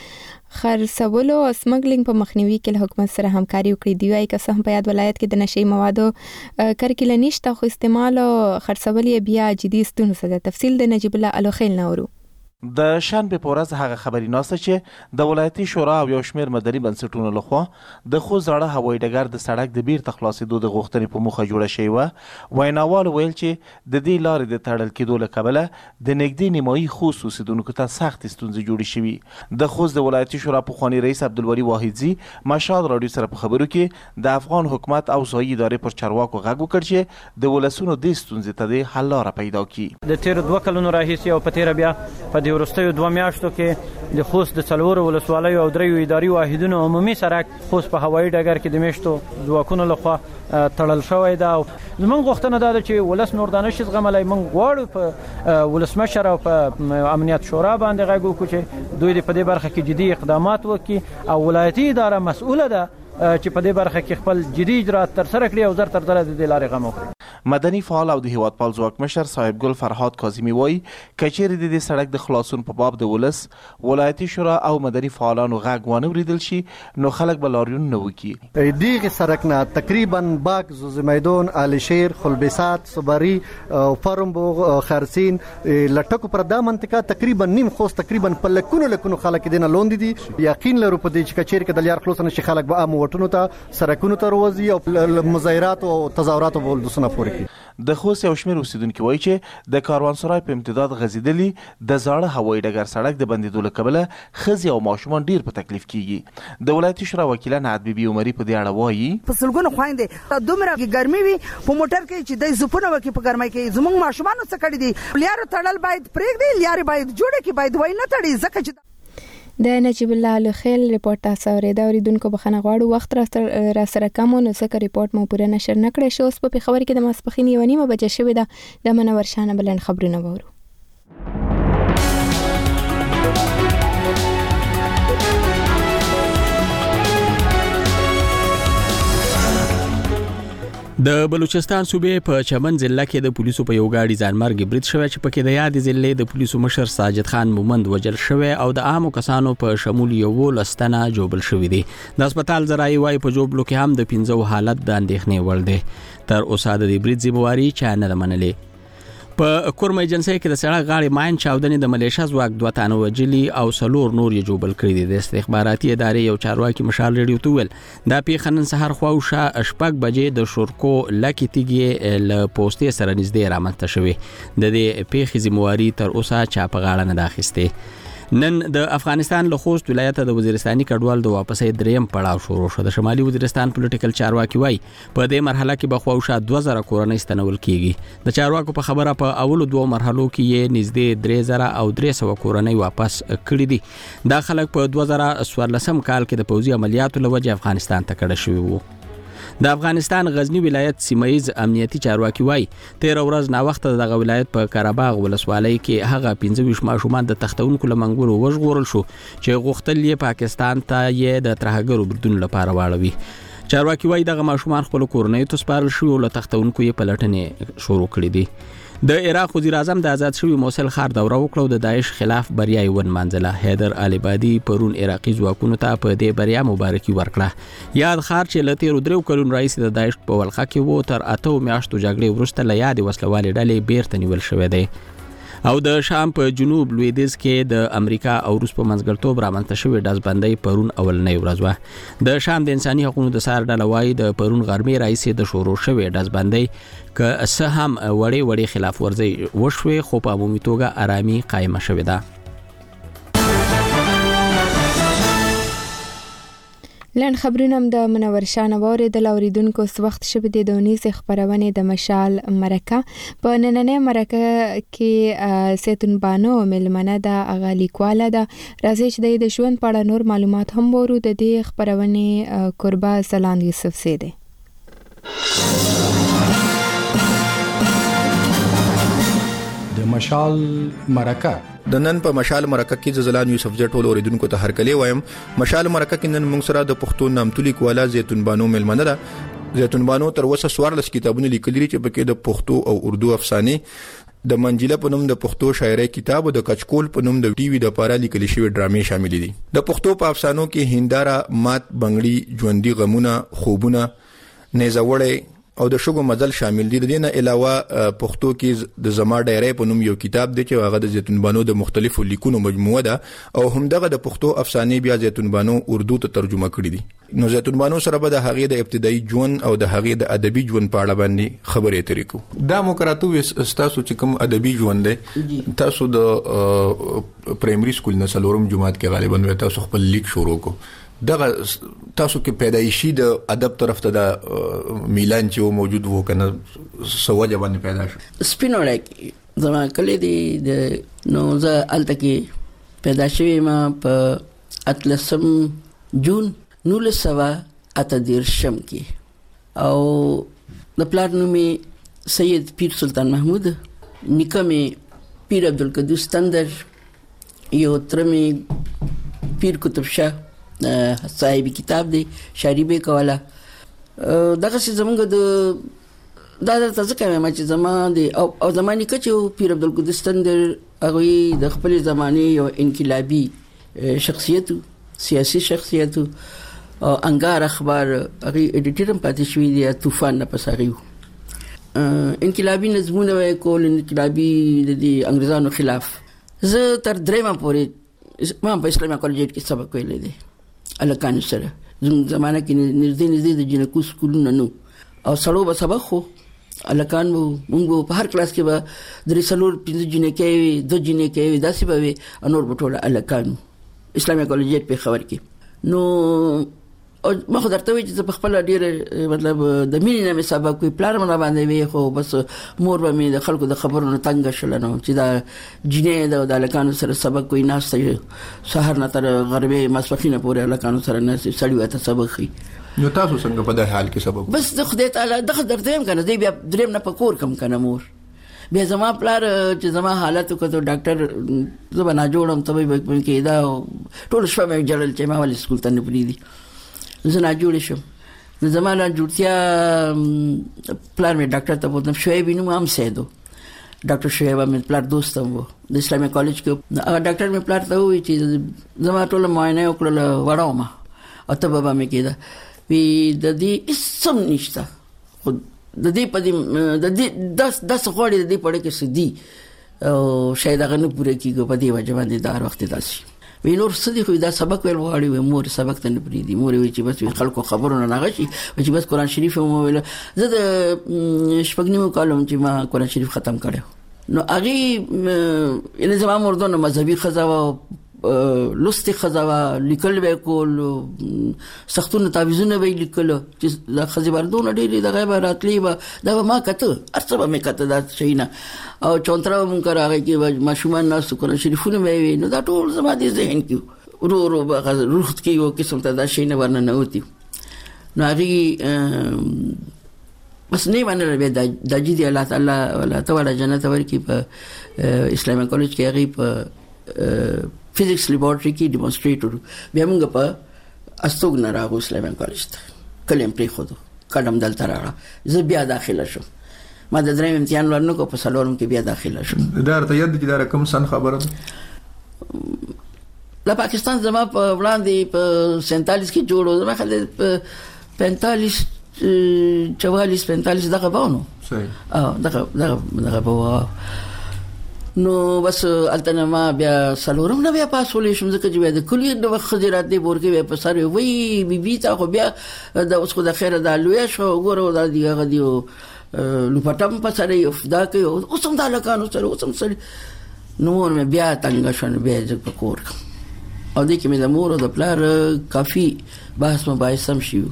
خرڅولو او سمګلینګ په مخنیوي کې له حکومت سره همکاري وکړي. دی وايي که څه هم په یاد ولایت کې د نشئی موادو کرکیله نشته خو استعمال او خرڅول بیا جدي ستونزه ده. تفصیل د نجیب الله الوخیل نورو. د شنبه په ورځ هغه خبري ناسته چې د ولایتي شورا او یو شمېر مدني بنسټونو لخوا د خو زړه هوایي ډګر د سړک د بیرته خلاصېدو د غوښتنې په موخه جوړه شوې وه. ویناوال ویل چې د دې لارې د تړل کېدو له کبله د نږدې نیمایي خوست اوسېدونکو ته سختې ستونزې جوړې شوي. د خوست د ولایتي شورا پخواني رئیس عبدالولي واحدزي مشال راډیو سره په خبرو کې د افغان حکومت او ځایي ادارې پر چارواکو غږ وکړ چې د ولسونو دې ستونزې ته د حل لاره پیدا کړي. د تېرو دوه کلونو راهیسې او په تېره بیا په دې وروستیو دوه میاشتو کې د خوست د څلورو ولسوالیو او دریو اداري واحدونو عمومي سړک خوست په هوایي ډګر کې د میاشتو ځواکونو لخوا تړل شوی ده. زموږ غوښتنه دا ده چې ولس نور دا نشي زغملی. موږ غواړو په ولسمشر او په امنیت شورا باندې غږ وکړو چې دوی په دې برخه کې جدي اقدامات وکړي او ولایتي اداره مسؤله ده چې په دې برخه کې خپل جدي اجرات ترسره کړي او زر تر زره د دې لارې غم وکړي. مدني فعال او د هیوادپال ځواکمشر صاحب ګل فرهاد کاظمي وایي کچېرې د دې سړک د خلاصون په باب د ولس ولایتي شورا او مدني فعالانو غږ وانه اوریدل شي نو خلک به لاریون نه وکړي. دغه سړک نه تقریبا باغ زوزمیدون علشیر خلبسات صبري فرمبوغ خرسین لټکو پر دا منطقه تقریبا نیم خوست تقریبا په لکونو لکونو خلک دینه لوند دي. یقین لرو په دې چې کچېرې کې د لیار خلاصون شي خلک به عام وټونو ته سړکونو ته روزي او مظاهرات او تظاهرات ولدسونه پوري. د خوست یو شمېر اوسیدونکي وایي چې د کاروانسرای په امتداد غځېدلي د زاړه هوایي ډګر سړک د بندېدو له کبله ښځې او ماشومان ډېر په تکلیف کیږي. د ولایتي شورا وکیله نعت بیبي عمري په دې اړه وایي په سلګونو خویندې دومره ګرمي وي په موټر کې چې د زپونه وکي په ګرمۍ کې زموږ ماشومان څه کړي دي لیار تړل باید پرېږدي لیار باید جوړه کې باید وای نه تړي ځکه چې د نجیب الله لخیل ریپورت تاسو اوریدا اوریدونکو بخنه غواړو وخت را سره کم نو څه ریپورت مو پوره نشر نکړې شو. اوس په خبر کې د ماسپخین یو نیمه بجې شوې ده. د منور شانه بلند خبرونه وورو. د بلوچستان صوبې په چمن ضلع کې د پولیسو په یو گاډي ځانمرګ برید شوی چې پکې د یاد ضلع د پولیسو مشر ساجد خان مومند وجل شوی او د عامو کسانو په شمول یو لستنه جوبل شوی دی. د هسپتال زراعي وايي په جوبلو کې هم د پنځو حالت د اندېښنې وړ دی. تر اوسه د دې برید ذمہواری چا نه منلې. په کورم ایجنسی کې د سړک غاړې ماین چاودنې د ملیشیا ځواک دوه تنه وجلي او څلور نور یې جوبل کړي دي. د استخباراتي ادارې یو چارواکي مشال ریډیو ته ویل دا پیښه نن سهار خواوشا شپږ بجې د شورکو لکې تیږې له پوسټې سره نږدې رامنځته شوې. د دې پیښې ذمہواری تر اوسه چا په غاړه نه اخیستې. نن د افغانستان له خوست ولایت د وزیرستاني کډوال د واپسې دریم پړاو شروع شو. د شمالي وزیرستان پولیټیکل چارواکي وایي په دې مرحله کې به خواوشا دوه زره کورنۍ ستنول کیږي. د چارواکو په خبره په اولو دوه مرحلو کې یې نږدې درې زره او درې سوه کورنۍ واپس کړي دي. دا خلک په دوه زره څوارلسم کال کې د پوځي عملیاتو له وجې افغانستان ته کډه شوي وو. د افغانستان غزنی ولایت سیمایز امنیتي چارواکي وایي تیر ورځ نا وخت دغه ولایت په کاراباغ ولسوالۍ کې هغه پنځه ویشت ماشومان د تختونکو لمنګولو وژغورل شو چې غوښتل یې پاکستان ته یې د ترهګرو بریدونو لپاره واړوي. چارواکي وایي دغه ماشومان خپل کورنۍ ته سپارل شوي او له تختونکو یې پلټنې شروع کړې دي. د عراق وزیر اعظم د آزاد شوي موصل ښار دوره وکړه او د داعش خلاف بریا یې ونمانځله. حیدر العبادي پرون عراقي ځواکونو ته په دې بریا مبارکي ورکړه. یاد ښار چې له تیرو دریو کلونو راهیسې د داعش په ولقه کې و تر اتو میاشتو جګړې وروسته له یادې وسلوالې ډلې بیرته نیول شوی دی. او د شام په جنوب لویدیځ کې د امریکا او روس په منځګړتوب رامنځته شوې ډزبندۍ پرون اولنۍ ورځ وه. د شام د انساني حقوقو د سار ډله وایي د پرون غرمې راهیسې د شروع شوې ډزبندۍ که څه هم وړې وړې خلاف ورزۍ وشوې خو په عمومي توګه آرامي قایمه شوې ده. لن خبرونه د منور شانه واوریدل. اوریدونکو س وخت شوه د دونیز خبرونه د مشال مرکه په نننې مرکه کې سیتون بانو ملمنه د اغالیکواله د راځي چې د ژوند په اړه نور معلومات هم ورو. د دې خبرونه قربا سلاند یوسف سیده. د مشال مرکه د نن په مشال مرکه کې زلان یوسف جټول اوریدونکو ته هر کلی وایم. مشال مرکه کې نن موږ سره د پښتو نامتو لیکواله زیتون بانو ملمنه ده. زیتون بانو تر اوسه څوارلس کتابونه لیکلي چې پکې د پښتو او اردو افسانې د منجله په نوم د پښتو شاعري کتاب او د کچکول په نوم د ټي وي د پاره لیکل شوی ډرامې شامل دي. د پښتو په افسانو کې هنداره، مات بنگړي، ژوندۍ غمونه، خوبونه، نيزوړې او د شګو مزل شامل دي. د دې نه علاوه پښتو کې د زما ډایری په نوم یو کتاب دی چې هغه د زیتون بانو د مختلفو لیکونو مجموعه ده او همدغه د پښتو افسانې بیا زیتون بانو اردو ته ترجمه کړي دي. نو زیتون بانو سره به د هغې د ابتدایي ژوند او د هغې د ادبي ژوند په اړه باندې خبرې اترې کوو. دا مو کراتو تاسو چې کوم ادبي ژوند دی تاسو د پرایمري سکول نه څلورم جماعت کې غالبا تاسو خپل لیک شروع کو. دغه تاسو کې پیدایشي د ادب طرف ته د میلان چې موجود وو کنه سوجه باندې پیدا شو. سپینوړی زما کلی دی د نو زه الته کې پیدا شوی ما په اتلسم جون نولس سوه اته دېرشم کې او د پلار نوم یې سید پیر سلطان محمود، نیکه مې پیر عبدالقدوس تندر، یو تره مې پیر کتب شاه صاحب کتاب دی شاعري به کوله. دغه څه زمونږ د دا د تاسو کومه چې زما دی او او زماني کچو پیر عبدالقدوس تندر هغه د خپل زمانه یو انقلابي شخصیت، سیاسي شخصیت او انګار اخبار هغه ایډیټر هم پاتې شوی دی. طوفان نه پساغیو انقلابي نظمونه وکول، انقلابي د انګريزانو خلاف. زه تر درېمه پورې ما په اسلامي کالج کې سبق ویل دي الکان سره. زموږ زمانه کې نږدې نږدې د جنکو سکولونه نو او سړو به سبق خو الکان موږ په هر کلاس کې به درې څلور پنځه جنې کې دو جنې کې داسې به وي انور بټوله الکان اسلامي کالج په خبر کې نو او ما خو درته وی چې په خپل ډیر مطلب د مینې نه سبب کوي پلان مې باندې وی خو بس مور به مې د خلکو د خبرونو تنگ شول نو چې دا جنې د الکانو سره سبق کوي ناشته سحر نه تر غربي مسفخینه پورې الکانو سره نه سړی وته سبق خي نو تاسو څنګه په دې حال کې سبق بس د خدای تعالی دغه درته هم کنه دی بیا دریم نه پکور کم کنه مور بیا زما پلار چې زما حالت کو ته ډاکټر زما نه جوړم ته به کې دا ټول شپه مې جړل چې ما ول سکول ته نه پریدي زه نه جوړ شم د زمانه جوړتیا پلان مې ډاکټر ته ووتم شعیب نوم هم سیدو ډاکټر شعیب مې پلان دوست و د اسلامي کالج کې ډاکټر مې پلان ته وی چې زما ټول معاینه وکړل وړاو ما او ته بابا مې کېده وی د دې اسم نشته خو د دې په دې د دې داس داس غوړې د دې پړې کې سدي او شاید هغه نه پوره کیږي په دې وجه باندې دار وخت داسي وی نور سدي خو دا سبق ویل غواړي و مور سبق ته نه پریدي مور وی چې بس خلکو خبرونه نه غشي چې بس قران شریف مو ویل زه د شپږنیمو کالم چې ما قران شریف ختم کړو نو هغه ان زما مردونه مذهبي خزاوه لستی خزاوه لیکل به کول سختونه تعویذونه به لیکل چې د خزیبردون ډېری د غیب راتلی به دا ما کته ارڅه به کته دا شینا او چونترا مونږ راغی کې ماشومان ناس قرآن شریفونه وی نو دا ټول زما دي ذهن کې ورو ورو به روح کې یو قسم ته دا شینه ورنه نه وتی نو هغه بس نه باندې به د جدي الله تعالی ولا تعالی جنت ورکی په اسلامي کالج کې هغه په فزیکس لیبارټری کې ډیمونستریټر بیا موږ په استوګ نه راغو اسلامي کالج ته کلم پری خو کډم دلته راغله زه بیا داخله شوم ما د دریم امتحان ورنه کو په سلورم کې بیا داخله شوم دا ته یاد دي دا کوم سن خبره لا پاکستان زما په وړاندې په سینتالیس کې جوړو زما خل په پینتالیس چوالیس پینتالیس دغه باونو صحیح اه دغه دغه دغه باو نو بس التنه ما بیا سلورم نه بیا پاسولې شم ځکه چې د کلیه د وخت خجرات دی ورګه په سر وی بي بي تا خو بیا د اوس خو د خیره د لوی شو ګورو د دیغه دیو لو پټم په سر یو دا کوي اوس هم د لکانو سره اوس هم سره نو مې بیا څنګه شون بیا ځکه په کور او د کې مې د مور او د پلار کافي بحث مې بای سم شي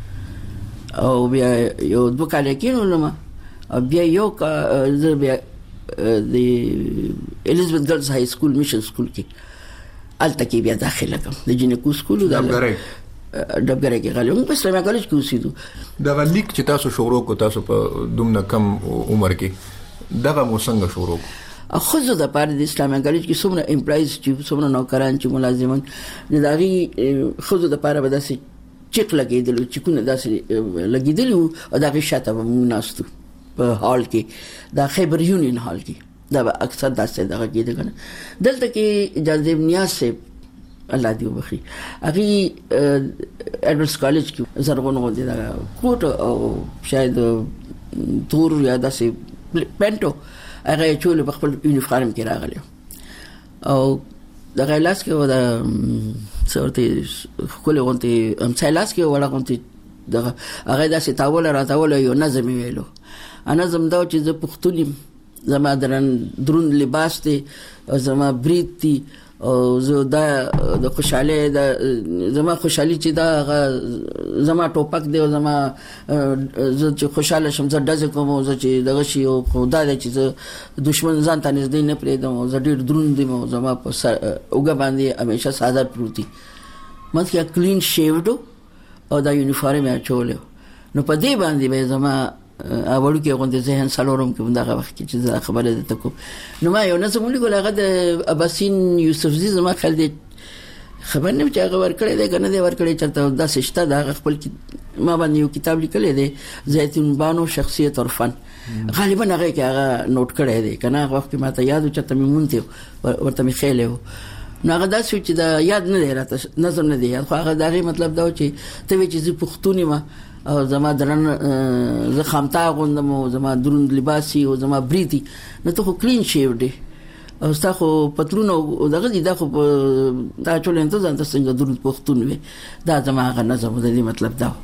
او بیا یو دوه کال کې نو ما بیا یو زه بیا د الیزابت ګرلز های سکول میشن سکول کې الته کې بیا داخله کوم د جنکو سکول د ډبګره کې غلم په اسلامي کالج کې اوسېدو دا لیک چې تاسو شروع کو تاسو په دومره کم عمر کې دغه مو څنګه شروع خو زه د پاره د اسلامي کالج کې څومره امپلایز چې څومره نوکران چې ملازمان د دغه خو زه د پاره به داسې چیک لګیدل چې کو نه داسې لګیدل او دغه شاته به مونږ ناستو په هال کې دا خیبر یونین هال کې دا اکثر داسې دغه کېده کنه دلته کې جاذب نیاز سے الله دې وبخي هغه ایډورس کالج کې زرغون غوندي دا کوټ او شاید تور یا داسې پینټو هغه چول په خپل یونیفارم کې راغلی او دا غلاس کې ودا څورته خپل غونتي ام څلاس کې ولا غونتي دا هغه داسې تاول راځول یو نظم ویلو انا زمدا چې زه پښتونیم زما درن درون لباس دی او زما برید دی او زه دا د خوشاله د زما خوشحالي چې دا زما ټوپک دی او زما زه چې خوشاله شم زه دځ کوم زه چې دغه شی او خدا دې چې زه دشمن ځان ته نږدې نه پرېدم زه ډېر درون دی او زما په اوګه باندې همیشه ساده پروتي مته کلین شیوډو او دا یونیفارم یې چولیو نو په دې باندې به زما اولو کې غونډه ذهن سلورم کې دغه وخت کې چې خبره ده تکو نو ما یو نظم ولیکل هغه د اباسین یوسفزي زما خل دې خبر نه چې هغه ورکړی دی کنه دی ورکړی چې دا سشته دا خپل ما باندې یو کتاب لیکل دی زیتون بانو شخصیت عرفان غالبا هغه کې هغه نوٹ کړی دی کنه هغه وخت ما ته یاد و چې ته مې مونته ورته مې خېلو نو هغه دا چې دا یاد نه دی راته نظم نه دی خو هغه دا مطلب دا چې ته وی چې پښتوني ما او زما درن زه خامتا غوندم او زما درون لباسي او زما بریتي نو ته خو کلین شیو دی او ستا خو پتلون او دغه دي دا خو دا ټول انته ځان ته څنګه درود پښتون وي دا زما هغه نظم دی مطلب دا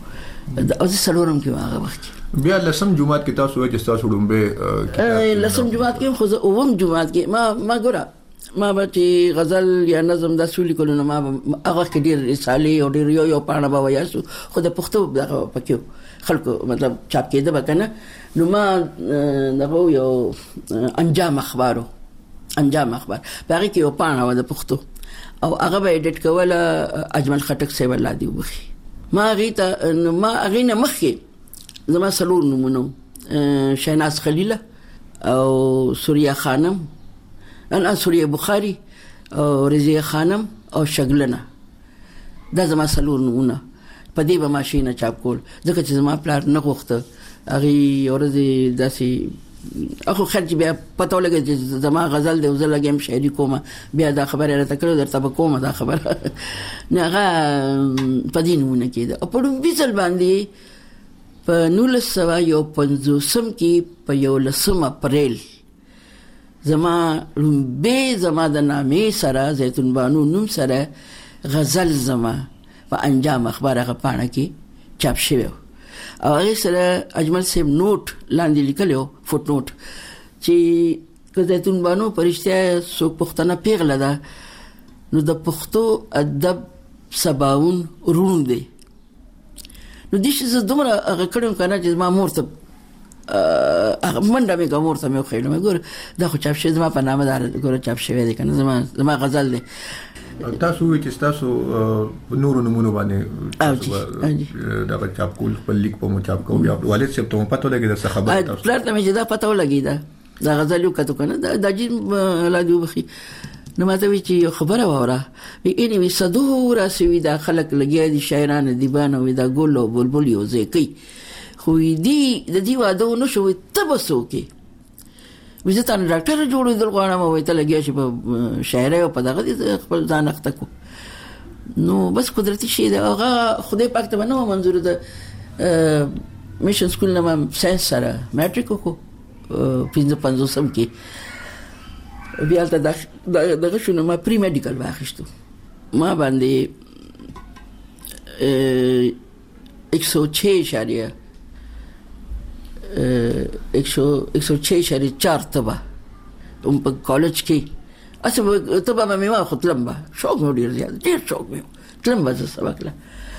او سلورم کې هغه وخت بیا لسم جمعات کې تاسو چې تاسو ډومبه لسم جمعات کې خو اوم جمعات کې ما ما ګوره ما به چې غزل یا نظم د سولې کولو ما هغه کې ډېر رسالې او ډېر یو یو پاڼه به وایاسو خو د پښتو دغه پکې خلکو مطلب چاپ کېده به که نه نو ما دغه یو انجام اخبارو انجام اخبار په هغې کې یو پاڼه وه د پښتو او هغه به ایډیټ کوله اجمل خټک صاحب الله دې وبخي ما هغې ته ما هغې نه مخکې زما څلور نومونه شهناز خلیله او سوریه خانم انا سوریه بخاری او رضیه خانم او شګلنه دا زما څلور نومونه په دې به ماشینه چاپ کول ځکه چې زما پلار نه غوښته هغې ورځې داسې اخو خیر چې بیا پته ولګېده چې زما غزل دی او زه لګیم شاعري کومه بیا دا خبره یې راته کړې درته به کومه دا خبره نه هغه په دې نومونه کېده او په لومبي ځل باندې په نولس سوه یو پنځوسم کې په یولسم اپریل زما لومبی زما د نامې سره زیتون بانو نوم سره غزل زما په انجام اخبار هغه پاڼه کې چاپ شوی او هغې سره اجمل صاحب نوټ لاندې لیکلی و فوټ نوټ چې که زیتون بانو په رښتیا څوک پښتنه پیغله ده نو د پښتو ادب سباون روڼ دی نو دې چې زه دومره هغه کړی وم که نه چې زما مور ته منډه مې که مور ته مې وښیلم ګوره دا خو چاپ شوی زما په نامه دا ګوره چاپ شوی دی که نه زما زما غزل دی تاسو وایئ چې تاسو په نورو نومونو باندې دغه چاپ کول خپل لیک په مو چاپ کوو بیا والد صاحب ته مو پته ولګېده څه خبره تاسو پلار ته مې چې دا پته ولګېده دا غزل یې وکتو که نه دا جین الله دې وبخي نو ما ته وایي چې یو خبره واوره اینې وایي صدو راسې وي دا خلک لګیا دي شاعران ادیبان وایي دا ګل او بلبل یو ځای کوي خو دې د دې واده ونه شو وایي ته به څه وکړې وایي زه تا نه ډاکټره جوړېدل غواړم وایي ته لګیا شي په شاعرۍ او په دغه دې خپل ځان اخته کړو نو بس قدرتي شی دی هغه خدای پاک ته به نه وه منظور د میشن سکول نه ما ساینس سره میټریک وکړو پنځه پنځوسم کې بیا هلته دغه شو نو ما پری میډیکل واخیستو ما باندې ایک سو چھ اشاریه ایک سو چھ اشاریه چار تبه هم په کالج کې اصل تبه به مې واخو تلم به شوق مې ډېر زیات ډېر شوق مې تلم به زه سبق له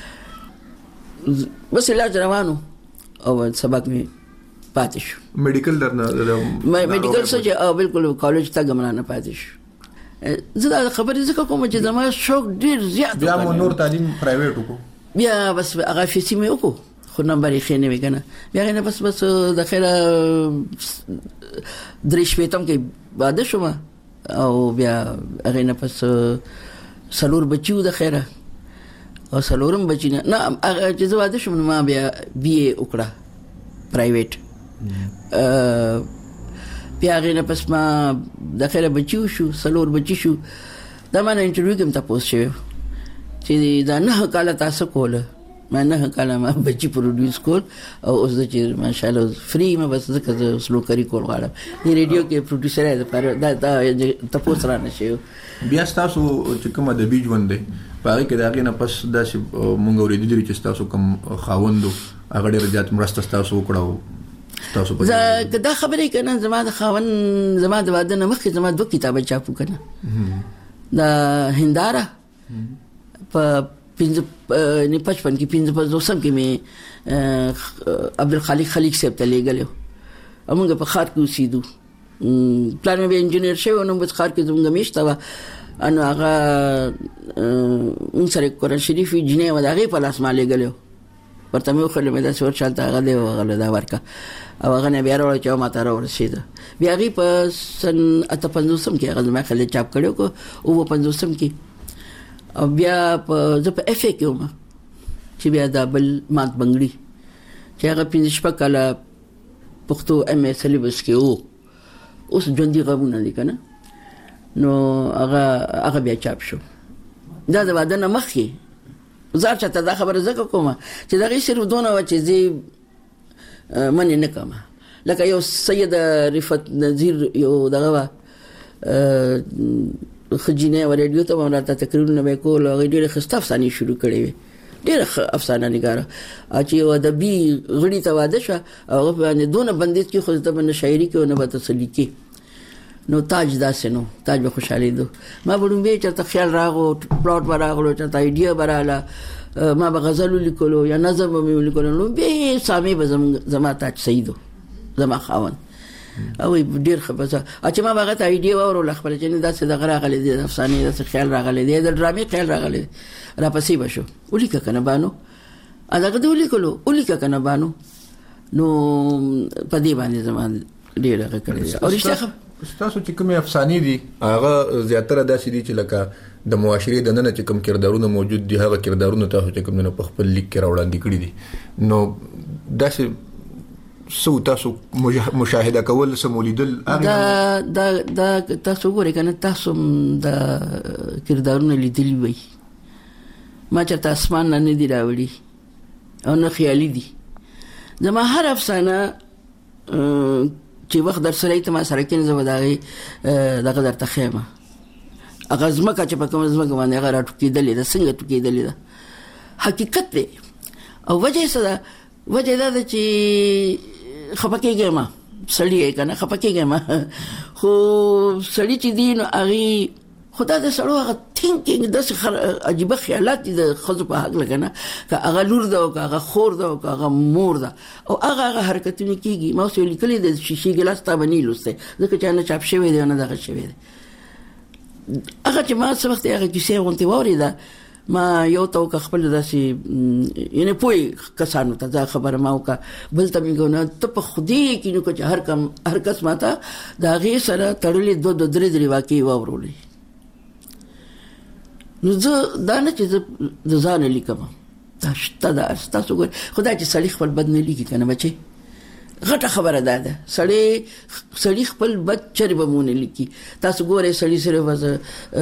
بس علاج روانو او سبق مې پاتې شو میډیکل درنه میډیکل څه چې بالکل کالج ته ګمرا نه پاتې شو زه دا خبرې ځکه کوم چې زما شوق ډېر زیات بیا مو نور تعلیم پرایویټ وکړو بیا بس هغه فیسي مې وکړو خو نمبر یې ښه نه وي که نه بیا هغې نه بس بس د خیره درې شپېتم کې واده شوم او بیا هغې نه پس څلور بچي وو د خیره او څلورم بچي نه نه هغه چې زه واده شوم نو ما بیا بي اے وکړه پرایویټ بیا هغې نه پس ما د خیره بچي وشو څلور بچي شو دا ما نه انټرویو کې هم تپوس شوی چې دا نهه کاله تاسو کوله ما نهه کاله ما بچي پروډیوس کول او اوس د چې ماشاءالله فري ما بس ځکه زه سلوکري کول غواړم دې ریډیو کې پروډیوسر یې دپاره دا دا تپوس رانه شوی بیا ستاسو چې کوم ادبي ژوند دی په هغې کې د هغې نه پس داسې مونږ اورېدلي دي چې ستاسو کوم خاوند و هغه ډېره زیات مرسته ستاسو وکړه زه که دا خبرې که نه زما د خاوند زما د واده نه مخکې زما دوه کتابه چاپ وو که نه د هنداره په پنځه پچپن کې پنځه پنځوسم کې مې عبدالخالق خلیق صاحب ته لیږلی و او موږ په ښار کې اوسېدو پلار مې بیا انجینر شوی و نو بس ښار کې زموږ میشته وه نو هغه موږ سره قرآن شریف جنۍ وه د هغې په لاس ما لیږلی و ورته مې وښیلو مې داسې ورشه هلته هغه دی و هغه له دا ورکه او هغه نه بیا راوړه چې ما ته راورسېده بیا هغې په سن اته پنځوسم کې هغه زما خیال چاپ کړی و اووه پنځوسم کې او بیا په زه په اف ای کې وم چې بیا دا بل مات بنګړي چې هغه پنځه شپږ کاله پښتو ایم ای سلیبس کې و اوس ژوندي غمونه دي که نه نو هغه هغه بیا چاپ شو دا د واده نه مخکې زه چاته دا خبره ځکه کومه چې د هغې صرف دونه وه چې زه منې نه کومه لکه یو سید رفت نظیر یو دغه وه ښه جینۍ وه ریډیو ته به راته تقریرونه به یې کول هغې ډېرې ښایسته افسانې شروع کړې وې ډېر افسانه نګاره چې یو ادبي غړي ته واده شو او باندې دونه بندیز کې خو ته باندې شاعري کې او نه به تسلی کې نو تاج داسې نو تاج به خوشاله دو ما وړم به چې ته خیال راغو پلاټ براغلو چې ته ایډیا براله ما به غزل لیکلو یا نظم به لیکلو نو به سامي به زما تاج سیدو زما خاون او ډیر خبره چې ما هغه ته ایډیا ورول خپل چې داسې د غراغلې د افسانې داسې خیال راغلی دی د ډرامې خیال راغلی را پسې بشو ولیکه کنه بانو اګه د ولیکلو ولیکه کنه بانو نو په دې باندې زمان ډیر هغه کړی او رښتیا تاسو چې کومه افسانې دي هغه زیاتره داسې دي چې لکه د معاشري د نن چې کوم کردارونه موجود دي هغه کردارونه تاسو چې کوم نه په خپل لیک کې راوړاندې کړی دي نو داسې سو تاسو مشاهده کول سمولیدل دا دا دا تاسو ګورئ کنه تاسو د کردارونه لیدلی وي ما چې اسمان نه دی راوړي او نه خیالي دي زما هر افسانه چې وخت در سره ته ما سره کې زما دغه دغه در تخیمه هغه زمکه چې په کوم زمکه باندې هغه راټوکېدلې ده څنګه ټوکېدلې ده حقیقت دی او وجه څه ده وجه دا چې خپکیږم ما سړی کنه خپکیږم خو سړی چې دین هغه خدا دې سړو هغه تھینکینګ د عجیب خیالات دي د خزو په حق لګنه که هغه لور ده او که هغه خور ده او که هغه مور ده او هغه هغه حرکتونه کیږي ما سو لیکلې د شیشې ګلاس ته باندې لسته ځکه چې نه چاپ شوی دی نه دغه شوی دی هغه چې ما څه وخت هغه کیسه ونته ووري ده ما یو تو که خپل داسې یعنی پوي کسانو ته خبره ما وکړه بل ته میګونه ته په خودي کې نو چې هر کم هر کس ماته دا غي سره تړلې دوه دوه درې درې واقعي وورولې نو زه دا نه چې د ځان لیکم دا شته دا تاسو ګور خدای چې سړی خپل بد نه لیکي کنه بچي غټه خبره ده ده سړی سړی خپل بد چربه مونږ لیکي تاسو ګورئ سړی سره وځه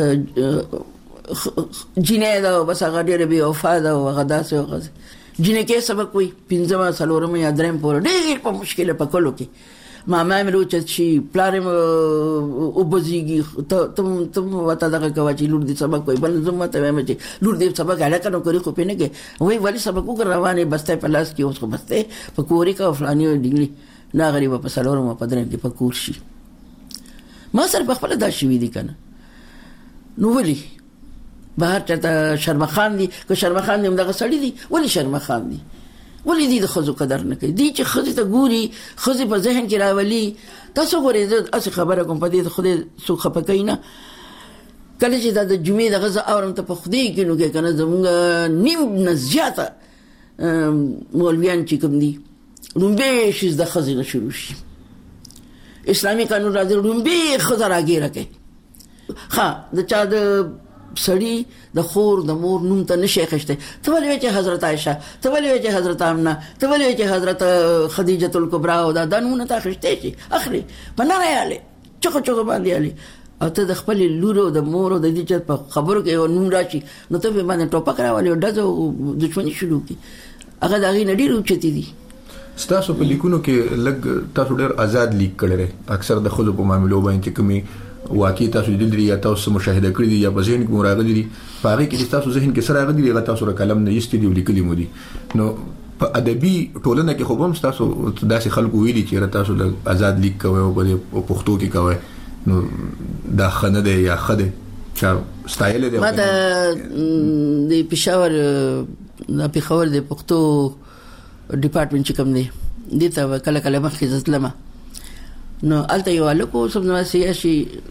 جنې دا بس هغه ډېر به وفا دا هغه داسې هغه جنې کې سبق وي پنځمه څلورمه یا درېم پور ډېر په مشکله پکلو کې ماما مې روچ چې پلارم او بزیږي ته ته ته وته دغه کوي چې لور دې سبق وي بل زما ته وایم چې لور دې سبق علاقه نو کوي خو پینې کې وای ولی سبق وګ روانه بسته په لاس کې اوس خو بسته په کوري کا فلاني ډینګلی نا غریب په څلورمه په درېم کې په کور شي ما سره په خپل دا شي وی دي کنه نو ولی بهر چاته شرمخان دي که شرمخان دي دغه سړی دي ولی شرمخان دي ولی دي د خزو قدر نه کوي دي چې خزي ته ګوري خزي په ذهن کې راولي تاسو ګورئ زه اصل خبره کوم په دې خو سو خپکینا کله چې د جمعې د غزا اورم ته په خدي کې نو کې کنه زمونږ نیم نه زیاته مولویان چې کوم دي رومبه شي د خزي نه شروع شي اسلامي قانون راځي رومبه خزا راګیره کوي ها د چا د سړی د خور د مور نوم ته نشي خشته ته ولې چې حضرت عائشه ته ولې چې حضرت آمنه ته ولې چې حضرت خدیجه الکبرى او دا دنونه ته خشته شي اخري پناه یاله چوکو چوکو باندې یاله او ته د خپل لورو د مور د دې چې په خبرو کې نوم راشي نو ته به باندې ټوپک راولې او دغه دښمنی شروع کی هغه دغه نډیر اوچتي دي تاسو په لیکونو کې لګ تاسو ډېر آزاد لیک کړی اکثر د خلکو په معاملو باندې کومي واقعي تاسو دې لري یا تاسو مشاهده کړی دي یا په ذهن کې مراغلي دي په هغه کې تاسو ذهن کې سره راغلي هغه تاسو را کلم نه یستې دی لیکلي مو دي نو په ادبي ټولنه کې خو هم تاسو داسې خلکو ویلي چې تاسو د آزاد لیک کوي او په پښتو کې کوي نو دا خنه ده یا خده چې ستایل دي ما د پېښور د پېښور د پښتو ډپارټمنټ چې کوم دی دته کله کله مخکې ځتلم نو الته یو الکو سم نو سي شي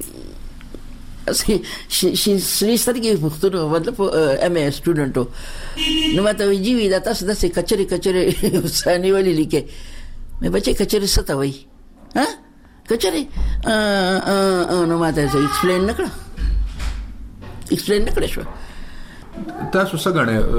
شي شي سترګې پښتو مطلب ام ای سټوډنټو نو ماته ویجی وی دا تاسو د کچري کچري ثاني ولې لیکه مې بچي کچري څه وای ها کچري ا نو ماته زه ایکسپلین نکړه ایکسپلین نکړه شو تاسو څنګه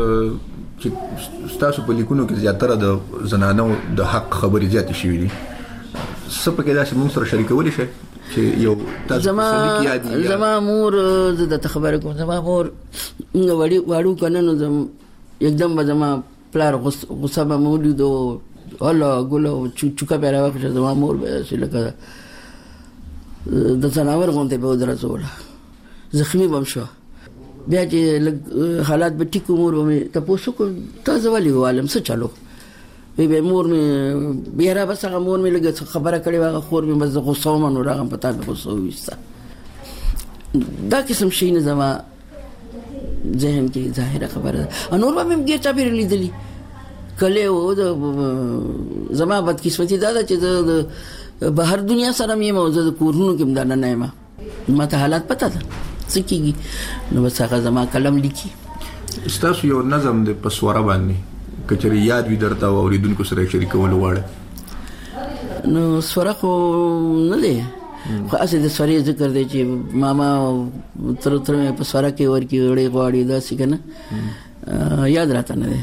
چې تاسو په لیکونو کې زیاتره د زنانو د حق خبرې زیاتې شوې دي سپکه دا چې موږ سره شریکول شي چې یو تاسو زما زما مور زه د خبره کوم زما مور وړي واړو کنه نو زم एकदम به زما پلار غصه به مولود او الله ګلو چوکا پیرا واخه زما مور به لکه د ځناور غونډه به درځوله زخمی بم شو بیا چې حالات به ټیک مور به تاسو کو تاسو ولي عالم څه چالو وی به مور مې بیا را بس هغه مور مې لګ خبره کړې واغه خور مې بس غوسه منو راغم پتا به غوسه وستا دا قسم شي نه زما ذهن کې ظاهره خبره انور به مې ګټه به لیدلی کله و د زما بدقسمتي دا چې د بهر دنیا سره مې موزه د کورونو کې مدانه نه ما ما ته حالات پتا ده څه کیږي نو بس هغه زما کلم لیکي تاسو یو نظم د پسوره باندې کچري یاد وي درته او اوریدونکو سره شریکول غواړي نو سوره خو نه دی خو اسې د سوري ذکر دی چې ماما تر تر مې پسوره کې ورکی وړي غواړي دا څنګه نه یاد راته نه دی